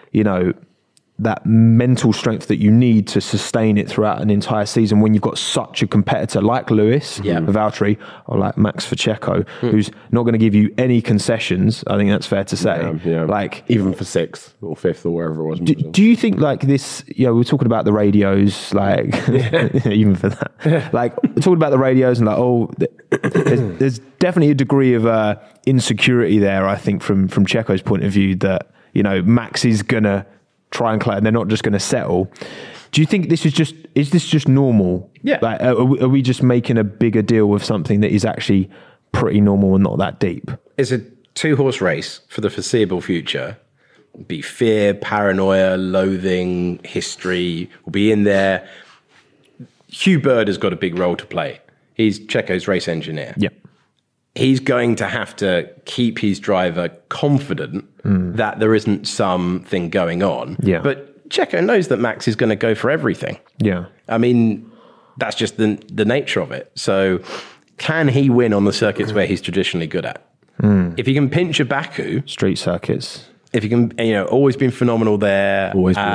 that mental strength that you need to sustain it throughout an entire season when you've got such a competitor like Lewis, Valtteri, or like Max for Checo, who's not going to give you any concessions. I think that's fair to say. Like even for 6th or 5th or wherever it was. Do you think like this? We're talking about the radios, like even for that, like we're talking about the radios and like there's definitely a degree of insecurity there. I think from Checo's point of view that Max is gonna try and collect, and they're not just going to settle. Do you think is this just normal? Yeah. Like, are we just making a bigger deal with something that is actually pretty normal and not that deep? It's a 2-horse race for the foreseeable future. Be fear, paranoia, loathing, history will be in there. Hugh Bird has got a big role to play. He's Checo's race engineer. Yeah. He's going to have to keep his driver confident that there isn't something going on. Yeah. But Checo knows that Max is going to go for everything. Yeah. I mean, that's just the nature of it. So can he win on the circuits where he's traditionally good at? If he can pinch a Baku. Street circuits. If he can, always been phenomenal there.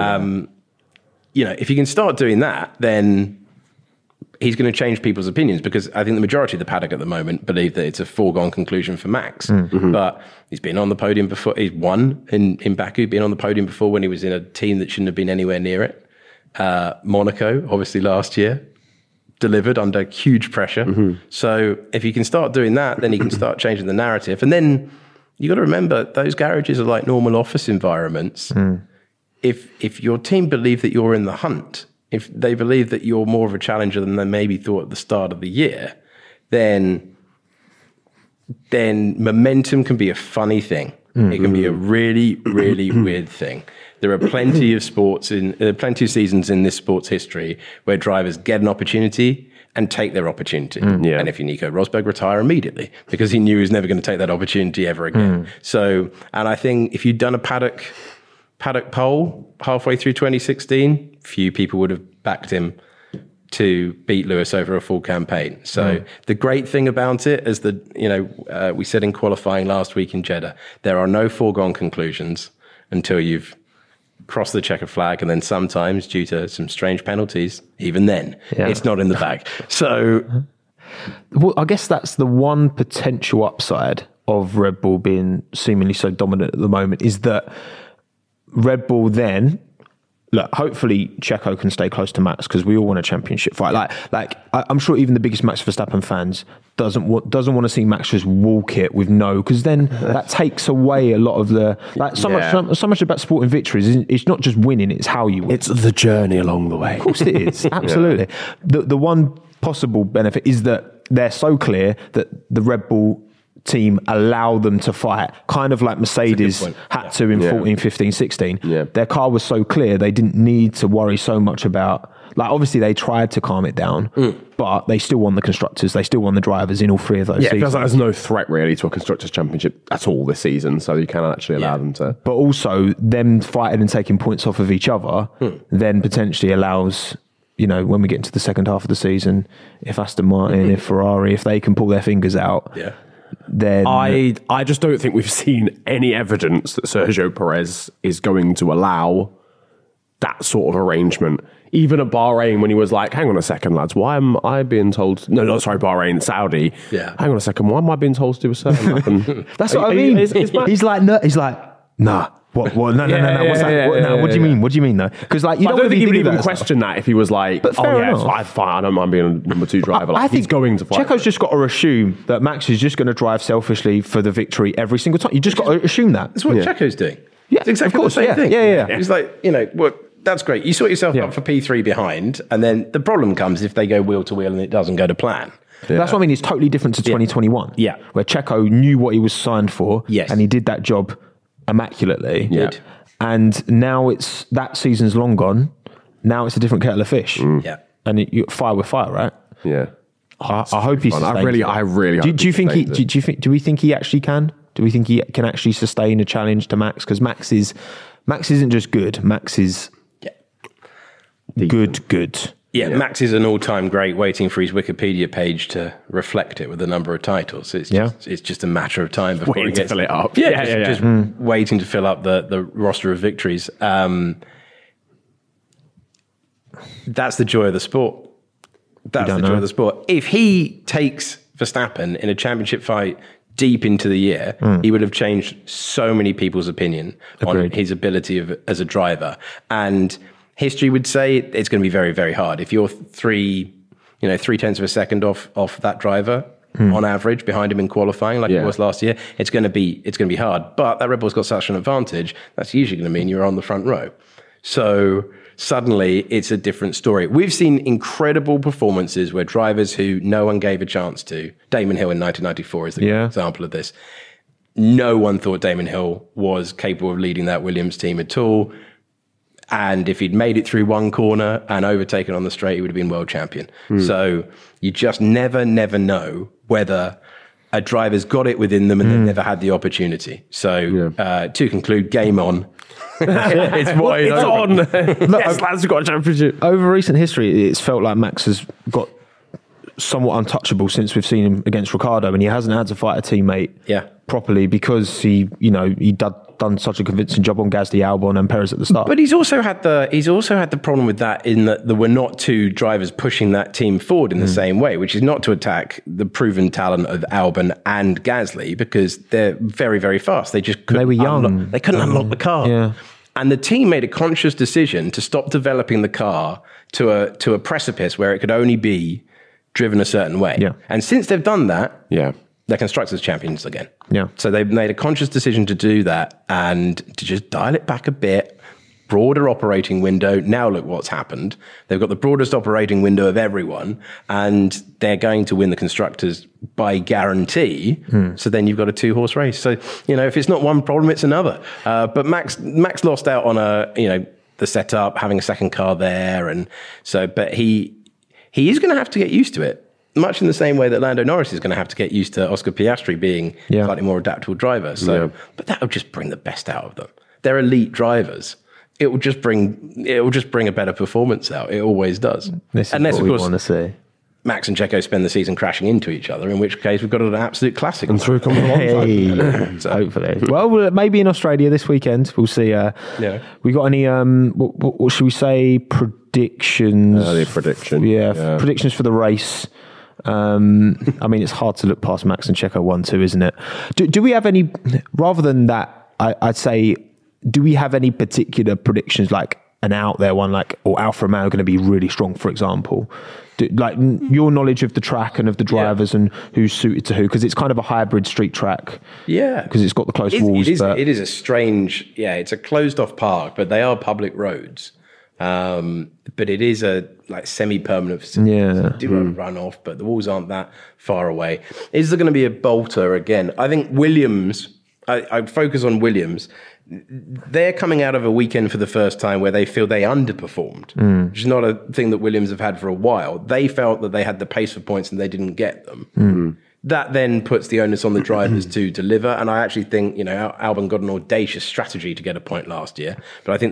If he can start doing that, then he's going to change people's opinions, because I think the majority of the paddock at the moment believe that it's a foregone conclusion for Max. But he's been on the podium before. He's won in Baku, been on the podium before when he was in a team that shouldn't have been anywhere near it. Monaco, obviously last year, delivered under huge pressure. So if he can start doing that, then he can start changing the narrative. And then you got to remember, those garages are like normal office environments. If your team believe that you're in the hunt, if they believe that you're more of a challenger than they maybe thought at the start of the year, then momentum can be a funny thing. It can be a really, really weird thing. There are plenty of seasons in this sport's history where drivers get an opportunity and take their opportunity. And if you're Nico Rosberg, retire immediately, because he knew he was never going to take that opportunity ever again. So, and I think if you'd done a paddock poll halfway through 2016, few people would have backed him to beat Lewis over a full campaign. So the great thing about it is that, we said in qualifying last week in Jeddah, there are no foregone conclusions until you've crossed the checker flag. And then sometimes, due to some strange penalties, even then, it's not in the bag. So well, I guess that's the one potential upside of Red Bull being seemingly so dominant at the moment, is that Red Bull then, look, hopefully Checo can stay close to Max, because we all want a championship fight. Like I'm sure even the biggest Max Verstappen fans doesn't want to see Max just walk it with because then that takes away a lot of the so much about sporting victories. It's not just winning; it's how you win. It's the journey along the way. Of course, it is absolutely. The one possible benefit is that they're so clear that the Red Bull team allow them to fight, kind of like Mercedes had to in 14, 15, 16. Their car was so clear, they didn't need to worry so much about, like, obviously they tried to calm it down, but they still won the constructors, they still won the drivers in all 3 of those seasons. It feels like there's no threat really to a constructors championship at all this season, so you can actually allow them to. But also them fighting and taking points off of each other then potentially allows, when we get into the second half of the season, if Aston Martin, if Ferrari, if they can pull their fingers out, then I just don't think we've seen any evidence that Sergio Perez is going to allow that sort of arrangement. Even at Bahrain, when he was like, hang on a second, lads, why am I being told... No, Bahrain, Saudi. Hang on a second, why am I being told to do a certain lap? And that's what I mean. He's like, nah. What? No. What's that? What do you mean? What do you mean, though? Because I don't think he would even question that if he was like, but fair enough. It's fine. I don't mind being a number 2 driver. I think he's going to fight. Checo's just got to assume that Max is just going to drive selfishly for the victory every single time. You just got to assume that. That's what Checo's doing. Yeah, it's exactly the same thing. Yeah. He's like, that's great. You sort yourself up for P3 behind, and then the problem comes if they go wheel to wheel and it doesn't go to plan. That's what I mean. It's totally different to 2021. Where Checo knew what he was signed for, and he did that job immaculately. And now that season's long gone. Now it's a different kettle of fish. and fire with fire, right? Yeah. I hope he sustains. I really hope do you think do we think he actually can? Do we think he can actually sustain a challenge to Max? Because Max isn't just good. Max is good. Yeah, Max is an all-time great, waiting for his Wikipedia page to reflect it with the number of titles. It's just a matter of time before he gets to fill it up. Just waiting to fill up the roster of victories. That's the joy of the sport. That's the joy of the sport. If he takes Verstappen in a championship fight deep into the year, he would have changed so many people's opinion on his ability as a driver. And history would say it's going to be very, very hard. If you're 3/10 of a second off that driver on average behind him in qualifying, like it was last year, it's going to be hard. But that Red Bull's got such an advantage. That's usually going to mean you're on the front row. So suddenly it's a different story. We've seen incredible performances where drivers who no one gave a chance to, Damon Hill in 1994 is the example of this. No one thought Damon Hill was capable of leading that Williams team at all. And if he'd made it through one corner and overtaken on the straight, he would have been world champion. So you just never know whether a driver's got it within them and they've never had the opportunity. So to conclude, game on. It's on. Yes, lads, we've got a championship. Over recent history, it's felt like Max has got somewhat untouchable since we've seen him against Ricciardo, and he hasn't had to fight a teammate properly because he done such a convincing job on Gasly, Albon, and Perez at the start. But he's also had the problem with that in that there were not two drivers pushing that team forward in the same way, which is not to attack the proven talent of Albon and Gasly because they're very, very fast. They just couldn't. They were young. They couldn't unlock the car. Yeah. And the team made a conscious decision to stop developing the car to a precipice where it could only be driven a certain way. Yeah. And since they've done that, they're Constructors champions again. Yeah. So they've made a conscious decision to do that and to just dial it back a bit, broader operating window. Now look what's happened. They've got the broadest operating window of everyone, and they're going to win the Constructors by guarantee. So then you've got a 2-horse race. So, if it's not one problem, it's another. But Max lost out on the setup, having a second car there. And so, but he is going to have to get used to it. Much in the same way that Lando Norris is going to have to get used to Oscar Piastri being a slightly more adaptable driver. So, but that will just bring the best out of them. They're elite drivers. It will just bring a better performance out. It always does. Unless, of course, want to see Max and Checo spend the season crashing into each other, in which case we've got an absolute classic. And through comes alongside. So, hopefully. Well, maybe in Australia this weekend. We'll see. We got any, what should we say, predictions? Early prediction. Predictions for the race. It's hard to look past Max and Checo 1-2, isn't it? Do we have any, rather than that, I'd say, do we have any particular predictions, like an out there one, like, or Alfa Romeo going to be really strong, for example? Your knowledge of the track and of the drivers and who's suited to who, because it's kind of a hybrid street track. Yeah. Because it's got the close walls. It is a strange, it's a closed off park, but they are public roads. But it is a semi-permanent facility. So do have a runoff, but the walls aren't that far away. Is there going to be a bolter again? I think Williams, I focus on Williams. They're coming out of a weekend for the first time where they feel they underperformed, which is not a thing that Williams have had for a while. They felt that they had the pace for points and they didn't get them. That then puts the onus on the drivers to deliver. And I actually think, Albon got an audacious strategy to get a point last year, but I think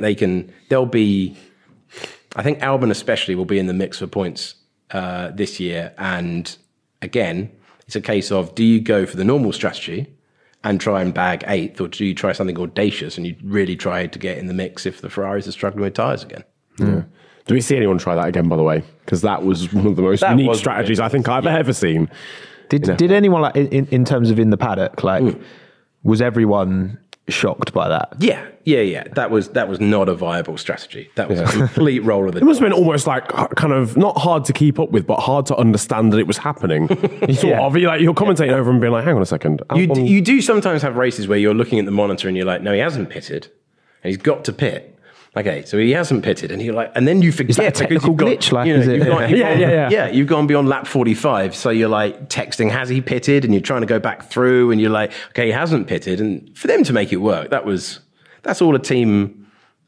I think Albon especially will be in the mix for points this year. And again, it's a case of, do you go for the normal strategy and try and bag 8th, or do you try something audacious and you really try to get in the mix if the Ferraris are struggling with tyres again? Yeah. Do we see anyone try that again, by the way? Because that was one of the most unique strategies I think I've ever seen. Did anyone, in terms of in the paddock, was everyone shocked by that? Yeah. That was not a viable strategy. That was a complete roll of the dice. It must have been almost kind of not hard to keep up with, but hard to understand that it was happening. Sort of. You're commentating over and being like, hang on a second. You do sometimes have races where you're looking at the monitor and you're like, no, he hasn't pitted. And he's got to pit. Okay, so he hasn't pitted, and you're like, and then you forget. Is that a technical glitch? You've gone beyond lap 45, so you're like texting, has he pitted? And you're trying to go back through, and you're like, okay, he hasn't pitted. And for them to make it work, that's all a team,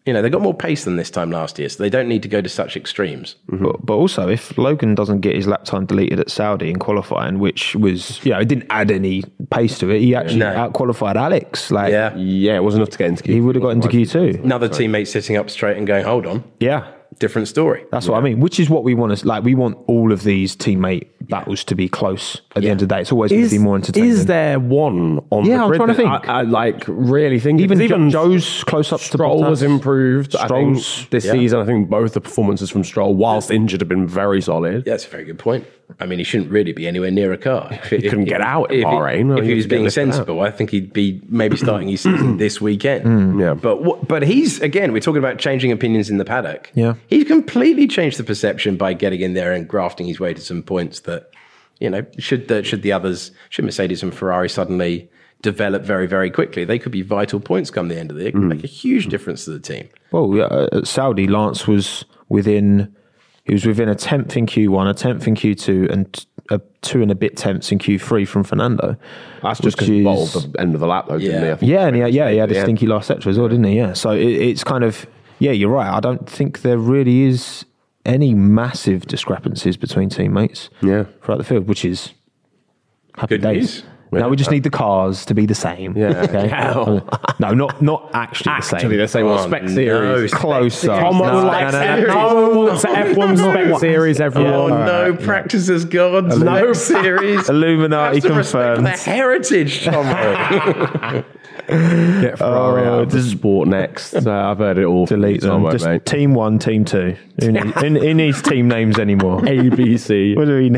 they got more pace than this time last year, so they don't need to go to such extremes. But also, if Logan doesn't get his lap time deleted at Saudi in qualifying, which was, it didn't add any pace to it. He actually out-qualified Alex. Yeah, it wasn't enough to get into Q2. He would have got into Q2. Another teammate sitting up straight and going, hold on. Yeah. Different story. That's what I mean, which is what we want to, we want all of these teammate battles to be close at the end of the day. It's always going to be more entertaining. Is there one on the I'm grid? trying to think. I really think Even Joe's close up to Stroll Bottas. was improved. Stroll's, I think this season, I think both the performances from Stroll, whilst injured, have been very solid. Yeah, that's a very good point. I mean, he shouldn't really be anywhere near a car. He couldn't get out in Bahrain. If he was being sensible, I think he'd be maybe starting his season this weekend. Yeah. But he's, again, we're talking about changing opinions in the paddock. Yeah. He's completely changed the perception by getting in there and grafting his way to some points that, should Mercedes and Ferrari suddenly develop very, very quickly, they could be vital points come the end of the year. It could make a huge difference to the team. Well, at Saudi, Lance was within a 10th in Q1, a 10th in Q2, and a 2 and a bit tenths in Q3 from Fernando. That's just because he bottled the end of the lap, though, didn't he? I think He had a stinky last sector as well, didn't he? Yeah. So it's kind of, you're right. I don't think there really is any massive discrepancies between teammates throughout the field, which is happy Good days. news. Now we just need the cars to be the same. Yeah. Okay. No, not actually the same. Actually, the same spec series. Closer. Tom wants an F1 spec series, everyone. Practices gods. No series. Illuminati Have to respect confirmed. the heritage, Tom. Get Ferrari out of the sport next. I've heard it all. Delete them. Just mate. team 1, team 2. Who needs team names anymore? ABC. What do we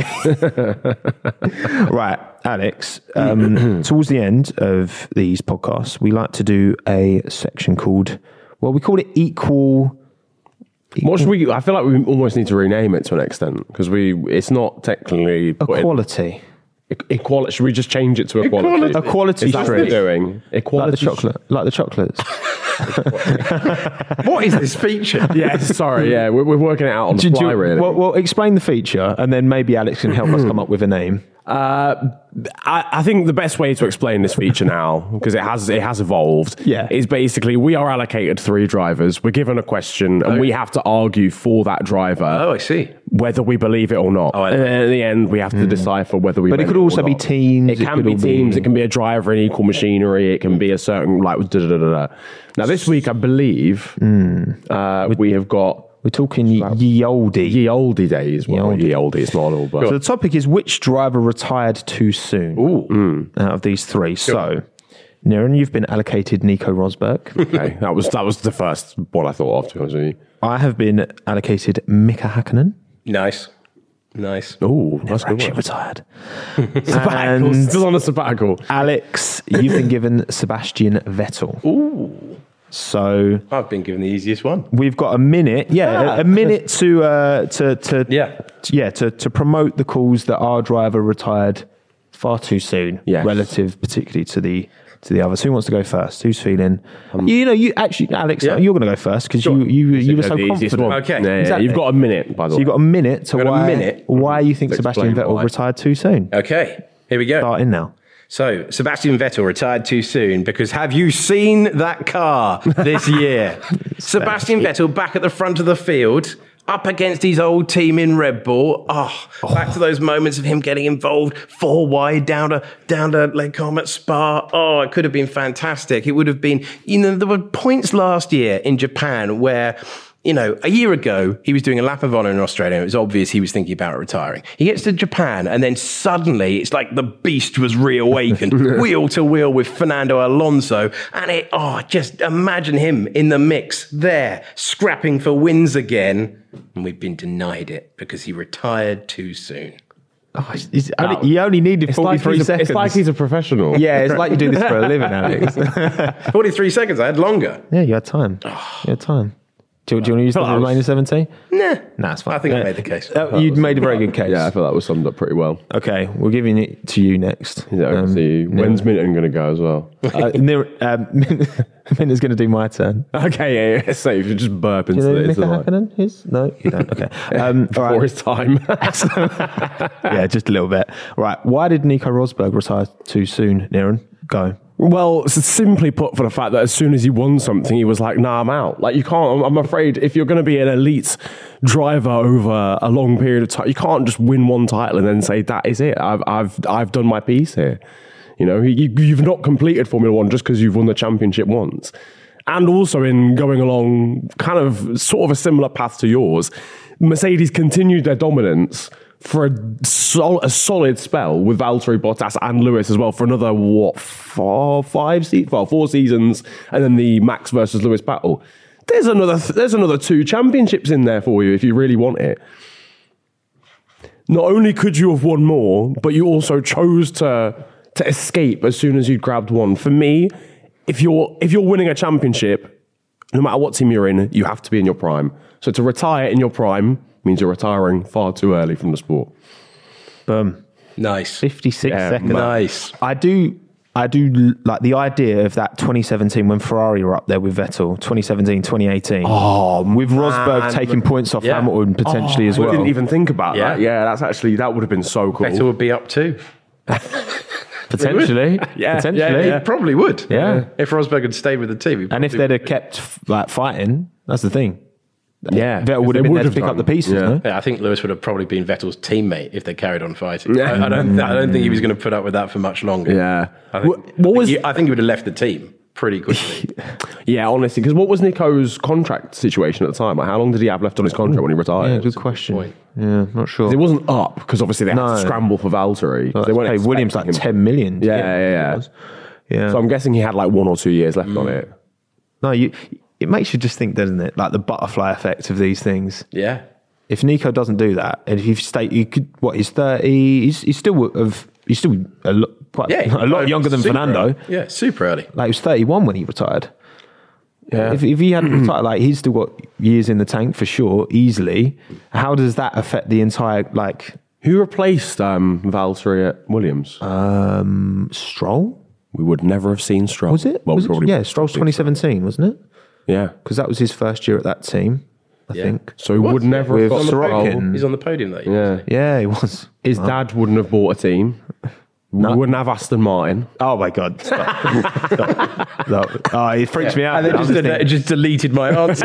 need? Right, Alex. Towards the end of these podcasts, we like to do a section called, we call it equal. What should we? I feel like we almost need to rename it to an extent because it's not technically Equality. Equality. Should we just change it to equality? Equality Is that what we're streak. doing? Equality. Like the chocolates. What is this feature? Yeah, sorry. Yeah, we're working it out on the fly, really. Well, explain the feature, and then maybe Alex can help us come up with a name. I think the best way to explain this feature now, because it has evolved, Yeah. is basically we are allocated 3 drivers. We're given a question, and we have to argue for that driver. Oh, I see. Whether we believe it or not. Oh, I- And at the end, we have to decipher whether we But it believe could also or be not. teams, It it can could be all be- teams. It can be a driver in equal machinery. It can be a certain, da-da-da-da. Now, this week, I believe we have got We're talking ye olde. ye olde days. Well, Ye ye olde, it's not all, but... So the topic is which driver retired too soon out of these 3. So, Niren, you've been allocated Nico Rosberg. Okay, that was the first one I thought of, to be honest with you. I have been allocated Mika Hakkinen. Nice. Oh, that's good Actually one. retired. Sabbatical, And still on a sabbatical. Alex, you've been given Sebastian Vettel. Ooh. So I've been given the easiest one. we've got a minute, a minute to promote the cause that our driver retired far too soon, Yes. relative particularly to the others. Who wants to go first? Who's feeling? You actually, Alex, you're going to go first because you were so The easiest confident. one. Okay. Yeah, Exactly. you've got a minute, by the So way. you've got a minute to I've got a minute. why you think To Sebastian explain Vettel why. retired too soon. Okay, here we go. Start in now. So, Sebastian Vettel retired too soon because have you seen that car this year? Sebastian Vettel back at the front of the field, up against his old team in Red Bull. Back to those moments of him getting involved 4 wide down to Les Combes at Spa. Oh, it could have been fantastic. It would have been, there were points last year in Japan where, a year ago, he was doing a lap of honor in Australia. And it was obvious he was thinking about retiring. He gets to Japan, and then suddenly it's like the beast was reawakened, wheel to wheel with Fernando Alonso. And just imagine him in the mix there, scrapping for wins again. And we've been denied it because he retired too soon. You only needed It's like 43 seconds. It's like he's a professional. Yeah, it's like you do this for a living, Alex. 43 seconds, I had longer. Yeah, you had time. You had time. Do you want to use the remaining 17? Nah, It's fine. I think I made the case. You made a very good case. Yeah, I feel that was summed up pretty well. Okay, we're giving it to you next. Yeah, see, when's Minton going to go as well? Minna's going to do my turn. Okay, yeah. So if you just burp into Do you know the Mika mic Hakkinen is? No, you don't. Okay. All before right. his time. Yeah, just a little bit. Right. Why did Nico Rosberg retire too soon, Niren? Go. Well, simply put, for the fact that as soon as he won something, he was like, "Nah, I'm out." Like, you can't. I'm afraid if you're going to be an elite driver over a long period of time, you can't just win one title and then say that is it. I've done my piece here. You know, you've not completed Formula One just because you've won the championship once. And also in going along kind of sort of a similar path to yours, Mercedes continued their dominance for a solid spell with Valtteri Bottas and Lewis as well for another, 4 seasons, and then the Max versus Lewis battle. There's another 2 championships in there for you if you really want it. Not only could you have won more, but you also chose to escape as soon as you grabbed one. For me, if you're winning a championship, no matter what team you're in, you have to be in your prime. So to retire in your prime means you're retiring far too early from the sport. Boom. Nice. 56 seconds. Nice. I do like the idea of that 2017 when Ferrari were up there with Vettel, 2017, 2018. Oh, with Rosberg taking points off Hamilton potentially as well. I didn't even think about that. Yeah, that would have been so cool. Vettel would be up too. Potentially. Potentially. He probably would. Yeah. If Rosberg had stayed with the team. And if they'd have kept fighting, that's the thing. Yeah, Vettel would have been there to pick up the pieces. No? Yeah, I think Lewis would have probably been Vettel's teammate if they carried on fighting. Yeah. I don't think he was going to put up with that for much longer. Yeah. I think he would have left the team pretty quickly. Yeah, honestly, because what was Nico's contract situation at the time? Like, how long did he have left on his contract when he retired? Yeah, good question. Yeah, not sure. It wasn't up because obviously they had to scramble for Valtteri. They weren't paid Williams like 10 million. Yeah. So I'm guessing he had like 1 or 2 years left on it. No, it makes you just think, doesn't it? Like the butterfly effect of these things. Yeah. If Nico doesn't do that, and if you he's 30, he's still a lot younger than Fernando. Early. Yeah, super early. Like he was 31 when he retired. Yeah. If he hadn't retired, like he's still got years in the tank for sure, easily. How does that affect the entire Who replaced Valtteri at Williams? Stroll? We would never have seen Stroll. Was it? Well, Stroll's 2017, wasn't it? Yeah. Because that was his first year at that team, I think. So he would never have With got Sorokin. He's on the podium that year. Yeah, he was. His dad wouldn't have bought a team. We wouldn't have Aston Martin. Oh my God. Stop. Oh, it freaks me out. And then just deleted my answer.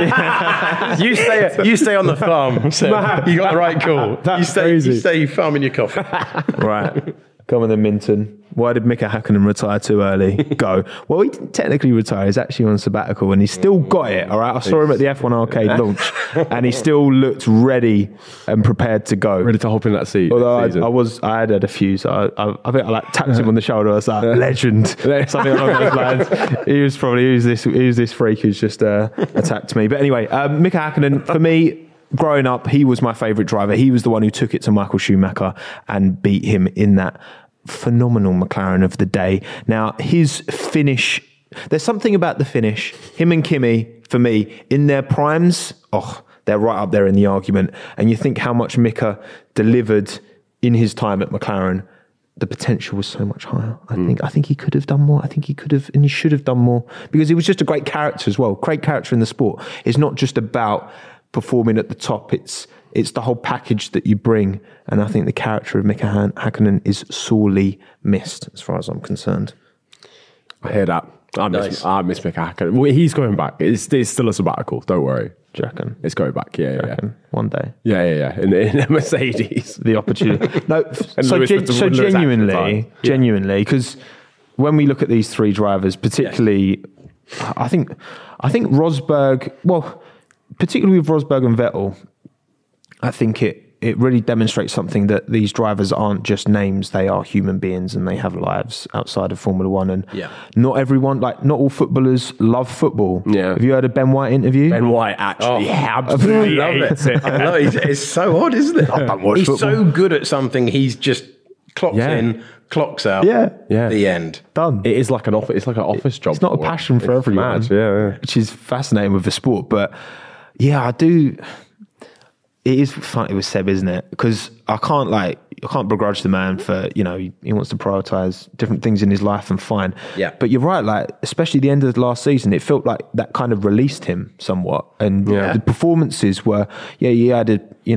you stay on the farm. So you got the right call. You stay farming your coffee. Right. Come on then, Minton. Why did Mika Hakkinen retire too early? Go. Well, he didn't technically retire. He's actually on sabbatical and he's still got it, all right? I saw him at the F1 Arcade launch and he still looked ready and prepared to go. Ready to hop in that seat. Although I had a few, so I think I tapped him on the shoulder. I was like, legend. Something along those lines. He was this freak who's just attacked me. But anyway, Mika Hakkinen, for me, growing up, he was my favourite driver. He was the one who took it to Michael Schumacher and beat him in that phenomenal McLaren of the day. Now, his finish, there's something about the finish. Him and Kimi, for me, in their primes, they're right up there in the argument. And you think how much Mika delivered in his time at McLaren. The potential was so much higher. I think he could have done more. I think he could have, and he should have done more because he was just a great character as well. Great character in the sport. It's not just about performing at the top. It's the whole package that you bring. And I think the character of Mika Hakkinen is sorely missed as far as I'm concerned. I hear that. I miss Mika Hakkinen. Well, he's going back. It's still a sabbatical. Don't worry. Do you reckon? It's going back. Yeah. One day. Yeah. In a Mercedes. The opportunity. No, so genuinely, because when we look at these three drivers, particularly, I think Rosberg, well, particularly with Rosberg and Vettel, I think it really demonstrates something that these drivers aren't just names, they are human beings and they have lives outside of Formula One. And not everyone, not all footballers love football. Yeah. Have you heard a Ben White interview? Ben White, actually. Absolutely love it. I love it. It's so odd, isn't it? He's football. So good at something, he's just clocks in, clocks out. Yeah. The end. Done. It is like an office job. It's not a passion for everyone. Mad, which is fascinating with the sport. But I do. It is funny with Seb, isn't it? Because I can't begrudge the man for, he wants to prioritise different things in his life and fine. Yeah. But you're right, especially the end of the last season, it felt like that kind of released him somewhat. And the performances were, he had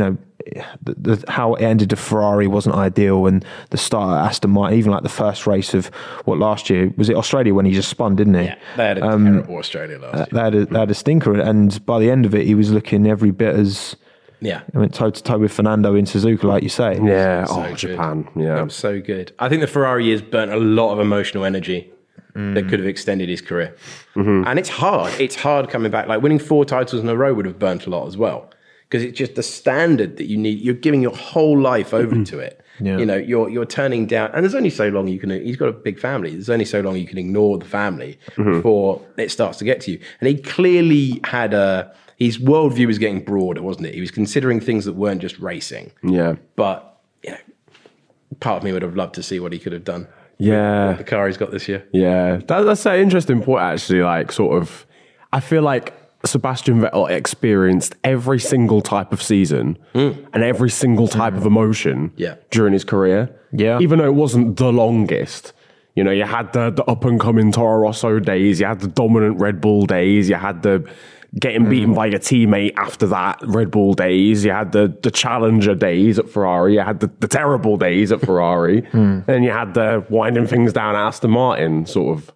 how it ended to Ferrari wasn't ideal, and the start at Aston Martin, even like the first race of last year, was it Australia when he just spun, didn't he? Yeah, they had a terrible Australia last year. They had a stinker, and by the end of it, he was looking every bit as. Yeah. He went toe to toe with Fernando in Suzuka, like you say. Yeah. So Japan. Good. Yeah. That was so good. I think the Ferrari years burnt a lot of emotional energy that could have extended his career. And it's hard. It's hard coming back. Like winning 4 titles in a row would have burnt a lot as well. Because it's just the standard that you need. You're giving your whole life over to it. Yeah. You know, you're turning down. And there's only so long you can. He's got a big family. There's only so long you can ignore the family before it starts to get to you. And he clearly had his worldview was getting broader, wasn't it? He was considering things that weren't just racing. Yeah. But, you know, part of me would have loved to see what he could have done. Yeah. With the car he's got this year. Yeah. That's an interesting point, actually. Like, sort of, I feel like Sebastian Vettel experienced every single type of season and every single type of emotion during his career. Yeah. Even though it wasn't the longest. You know, you had the up-and-coming Toro Rosso days, you had the dominant Red Bull days, you had the getting beaten by your teammate after that Red Bull days, you had the challenger days at Ferrari, you had the terrible days at Ferrari, then you had the winding things down at Aston Martin, sort of.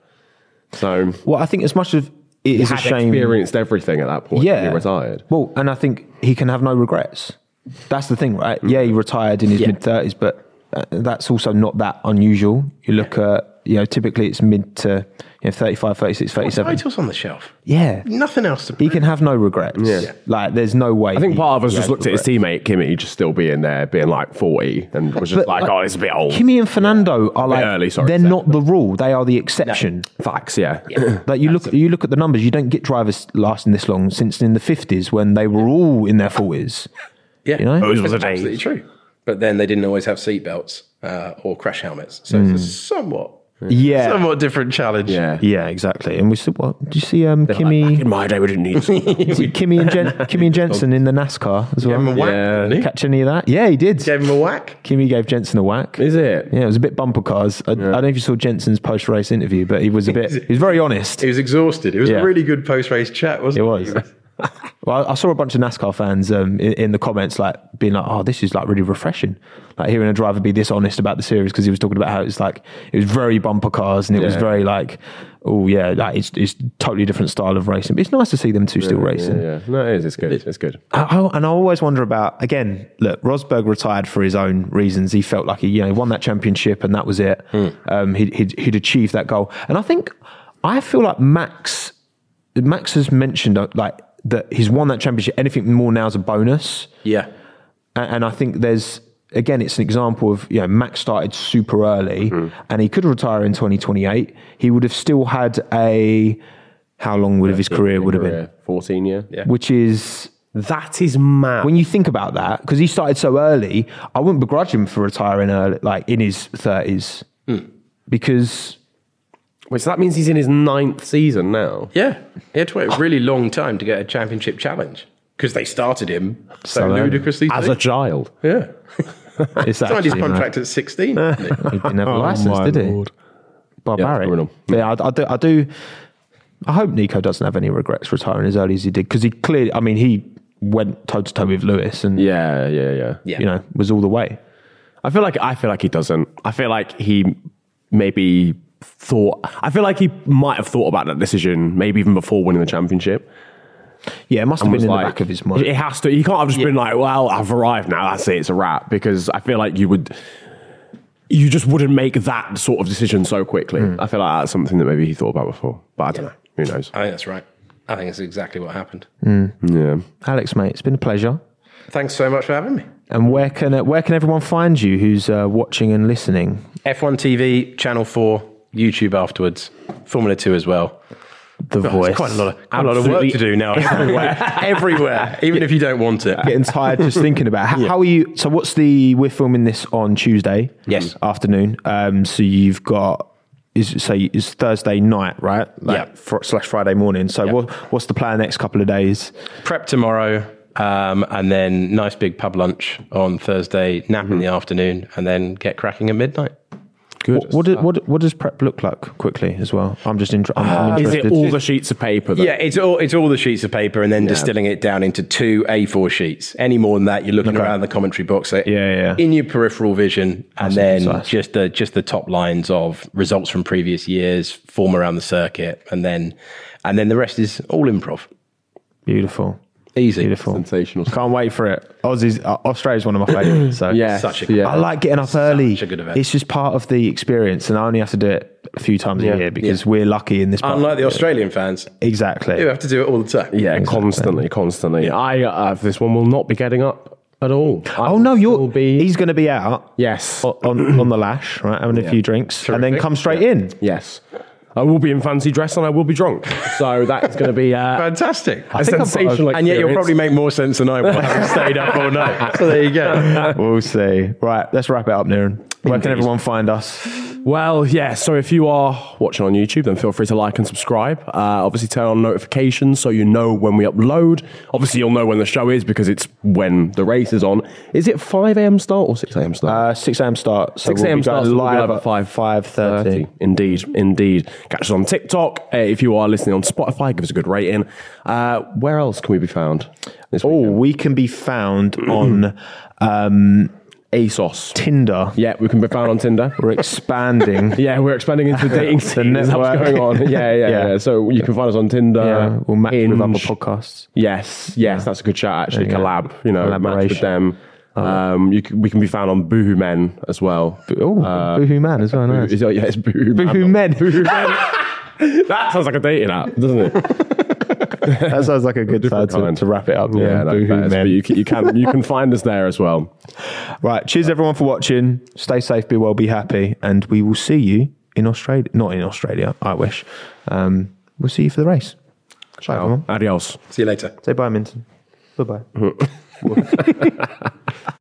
So, Well, I think as much as it is a shame. Experienced everything at that point. Yeah. When he retired. Well, and I think he can have no regrets. That's the thing, right? Yeah, he retired in his mid-30s, but that's also not that unusual. You look at, typically it's mid to 35, 36, 37. Titles on the shelf. Yeah. Nothing else to He can have no regrets. Yeah. Like, there's no way. I think part of us just looked at his teammate, Kimi, just still being there, being like 40, and was just like, oh, it's a bit old. Kimi and Fernando are like, early, sorry, they're not the rule. They are the exception. Facts, yeah. Like you look at the numbers, you don't get drivers lasting this long since in the 50s when they were all in their 40s. Yeah. You know? Those were the That's absolutely days. true. But then they didn't always have seatbelts or crash helmets. So it's a somewhat different challenge. Yeah. Yeah, exactly. And we said, what? Did you see Kimi? Back in my day, we didn't need to. Kimi and Jensen in the NASCAR as well. Gave him a whack, didn't he? Catch any of that? Yeah, he did. Gave him a whack. Kimi gave Jensen a whack. Is it? Yeah, it was a bit bumper cars. I don't know if you saw Jensen's post-race interview, but he was he was very honest. He was exhausted. It was Yeah. a really good post-race chat, wasn't it? It was. Well, I saw a bunch of NASCAR fans in the comments like being like, "Oh, this is like really refreshing." Like hearing a driver be this honest about the series because he was talking about how it was very bumper cars and it was very like, oh yeah, like it's totally different style of racing. But it's nice to see them two still racing. Yeah. No, it is. It's good. It's good. And I always wonder about, again, look, Rosberg retired for his own reasons. He felt like he won that championship and that was it. He'd achieved that goal. And I feel like Max has mentioned like that he's won that championship. Anything more now is a bonus. Yeah. And I think it's an example of, Max started super early and he could retire in 2028. He would have still had how long would have his career would have been? 14 year. Yeah. Which is... That is mad. When you think about that, because he started so early, I wouldn't begrudge him for retiring early, like in his 30s. Because... Wait, so that means he's in his 9th season now? Yeah. He had to wait a really long time to get a championship challenge because they started him so ludicrously. As a child. Yeah. It's Signed his actually contract at 16. didn't he? He didn't have a license, did he? Lord. Barbaric. criminal. Yeah, I do. I hope Nico doesn't have any regrets retiring as early as he did because he clearly, he went toe to toe with Lewis and Yeah. was all the way. I feel like he doesn't. I feel like he maybe I feel like he might have thought about that decision maybe even before winning the championship. Yeah, it must have been in the back of his mind. It has to. You can't have just been like, well, I've arrived now. That's it. It's a wrap. Because I feel like you just wouldn't make that sort of decision so quickly. I feel like that's something that maybe he thought about before. But I don't know. Who knows? I think that's right. I think that's exactly what happened. Yeah. Alex, mate, it's been a pleasure. Thanks so much for having me. And where can everyone find you who's watching and listening? F1 TV, Channel 4, YouTube afterwards, Formula 2 as well. The Voice. It's quite a lot of work to do now. Everywhere, even if you don't want it. Getting tired just thinking about it. How are you? So we're filming this on Tuesday afternoon. So you've got, it's Thursday night, right? / Friday morning. So what's the plan next couple of days? Prep tomorrow. And then nice big pub lunch on Thursday, nap in the afternoon, and then get cracking at midnight. Good. What does prep look like quickly as well? I'm just I'm Is interested. it all the sheets of paper? Though? Yeah, it's all the sheets of paper and then distilling it down into 2 A4 sheets. Any more than that, you're looking around the commentary box in your peripheral vision, and then just the top lines of results from previous years, form around the circuit, and then the rest is all improv. Beautiful. Easy. Beautiful. Sensational. Can't wait for it. Australia's one of my favourites. So I like getting up early. Such a good event. It's just part of the experience, and I only have to do it a few times a year because we're lucky in this part. Unlike the Australian fans. Exactly. You have to do it all the time. Yeah, constantly. I this one will not be getting up at all. He's going to be out. Yes. On the lash, right? Having a few drinks. Terrific. And then come straight in. Yes. I will be in fancy dress and I will be drunk. So that's going to be fantastic. A sensational and yet you'll probably make more sense than I will, having stayed up all night. So there you go. We'll see. Right, let's wrap it up, Niran. Where can everyone find us? Well, yeah, so if you are watching on YouTube, then feel free to like and subscribe. Obviously, turn on notifications so you know when we upload. Obviously, you'll know when the show is because it's when the race is on. Is it 5 a.m. start or 6 a.m. start? 6 a.m. start. So 6 a.m. start. Live at 5:30. Indeed. Catch us on TikTok. If you are listening on Spotify, give us a good rating. Where else can we be found this weekend? We can be found on... ASOS. Tinder. Yeah, we can be found on Tinder. We're expanding. We're expanding into the dating scene. That's what's going on. Yeah. So you can find us on Tinder. Yeah, we'll match with other podcasts. Yes, that's a good chat actually. Collab, Collaboration. match with them. We can be found on Boohoo Men as well. Boohoo Man as well. Nice. It's Boohoo Men. Boohoo Men. That sounds like a dating app, doesn't it? That sounds like a good time to wrap it up. But you can find us there as well. Right. Cheers everyone for watching. Stay safe, be well, be happy, and we will see you in Australia. Not in Australia, I wish. We'll see you for the race. Bye, everyone. Adios. See you later. Say bye, Minton. Bye-bye.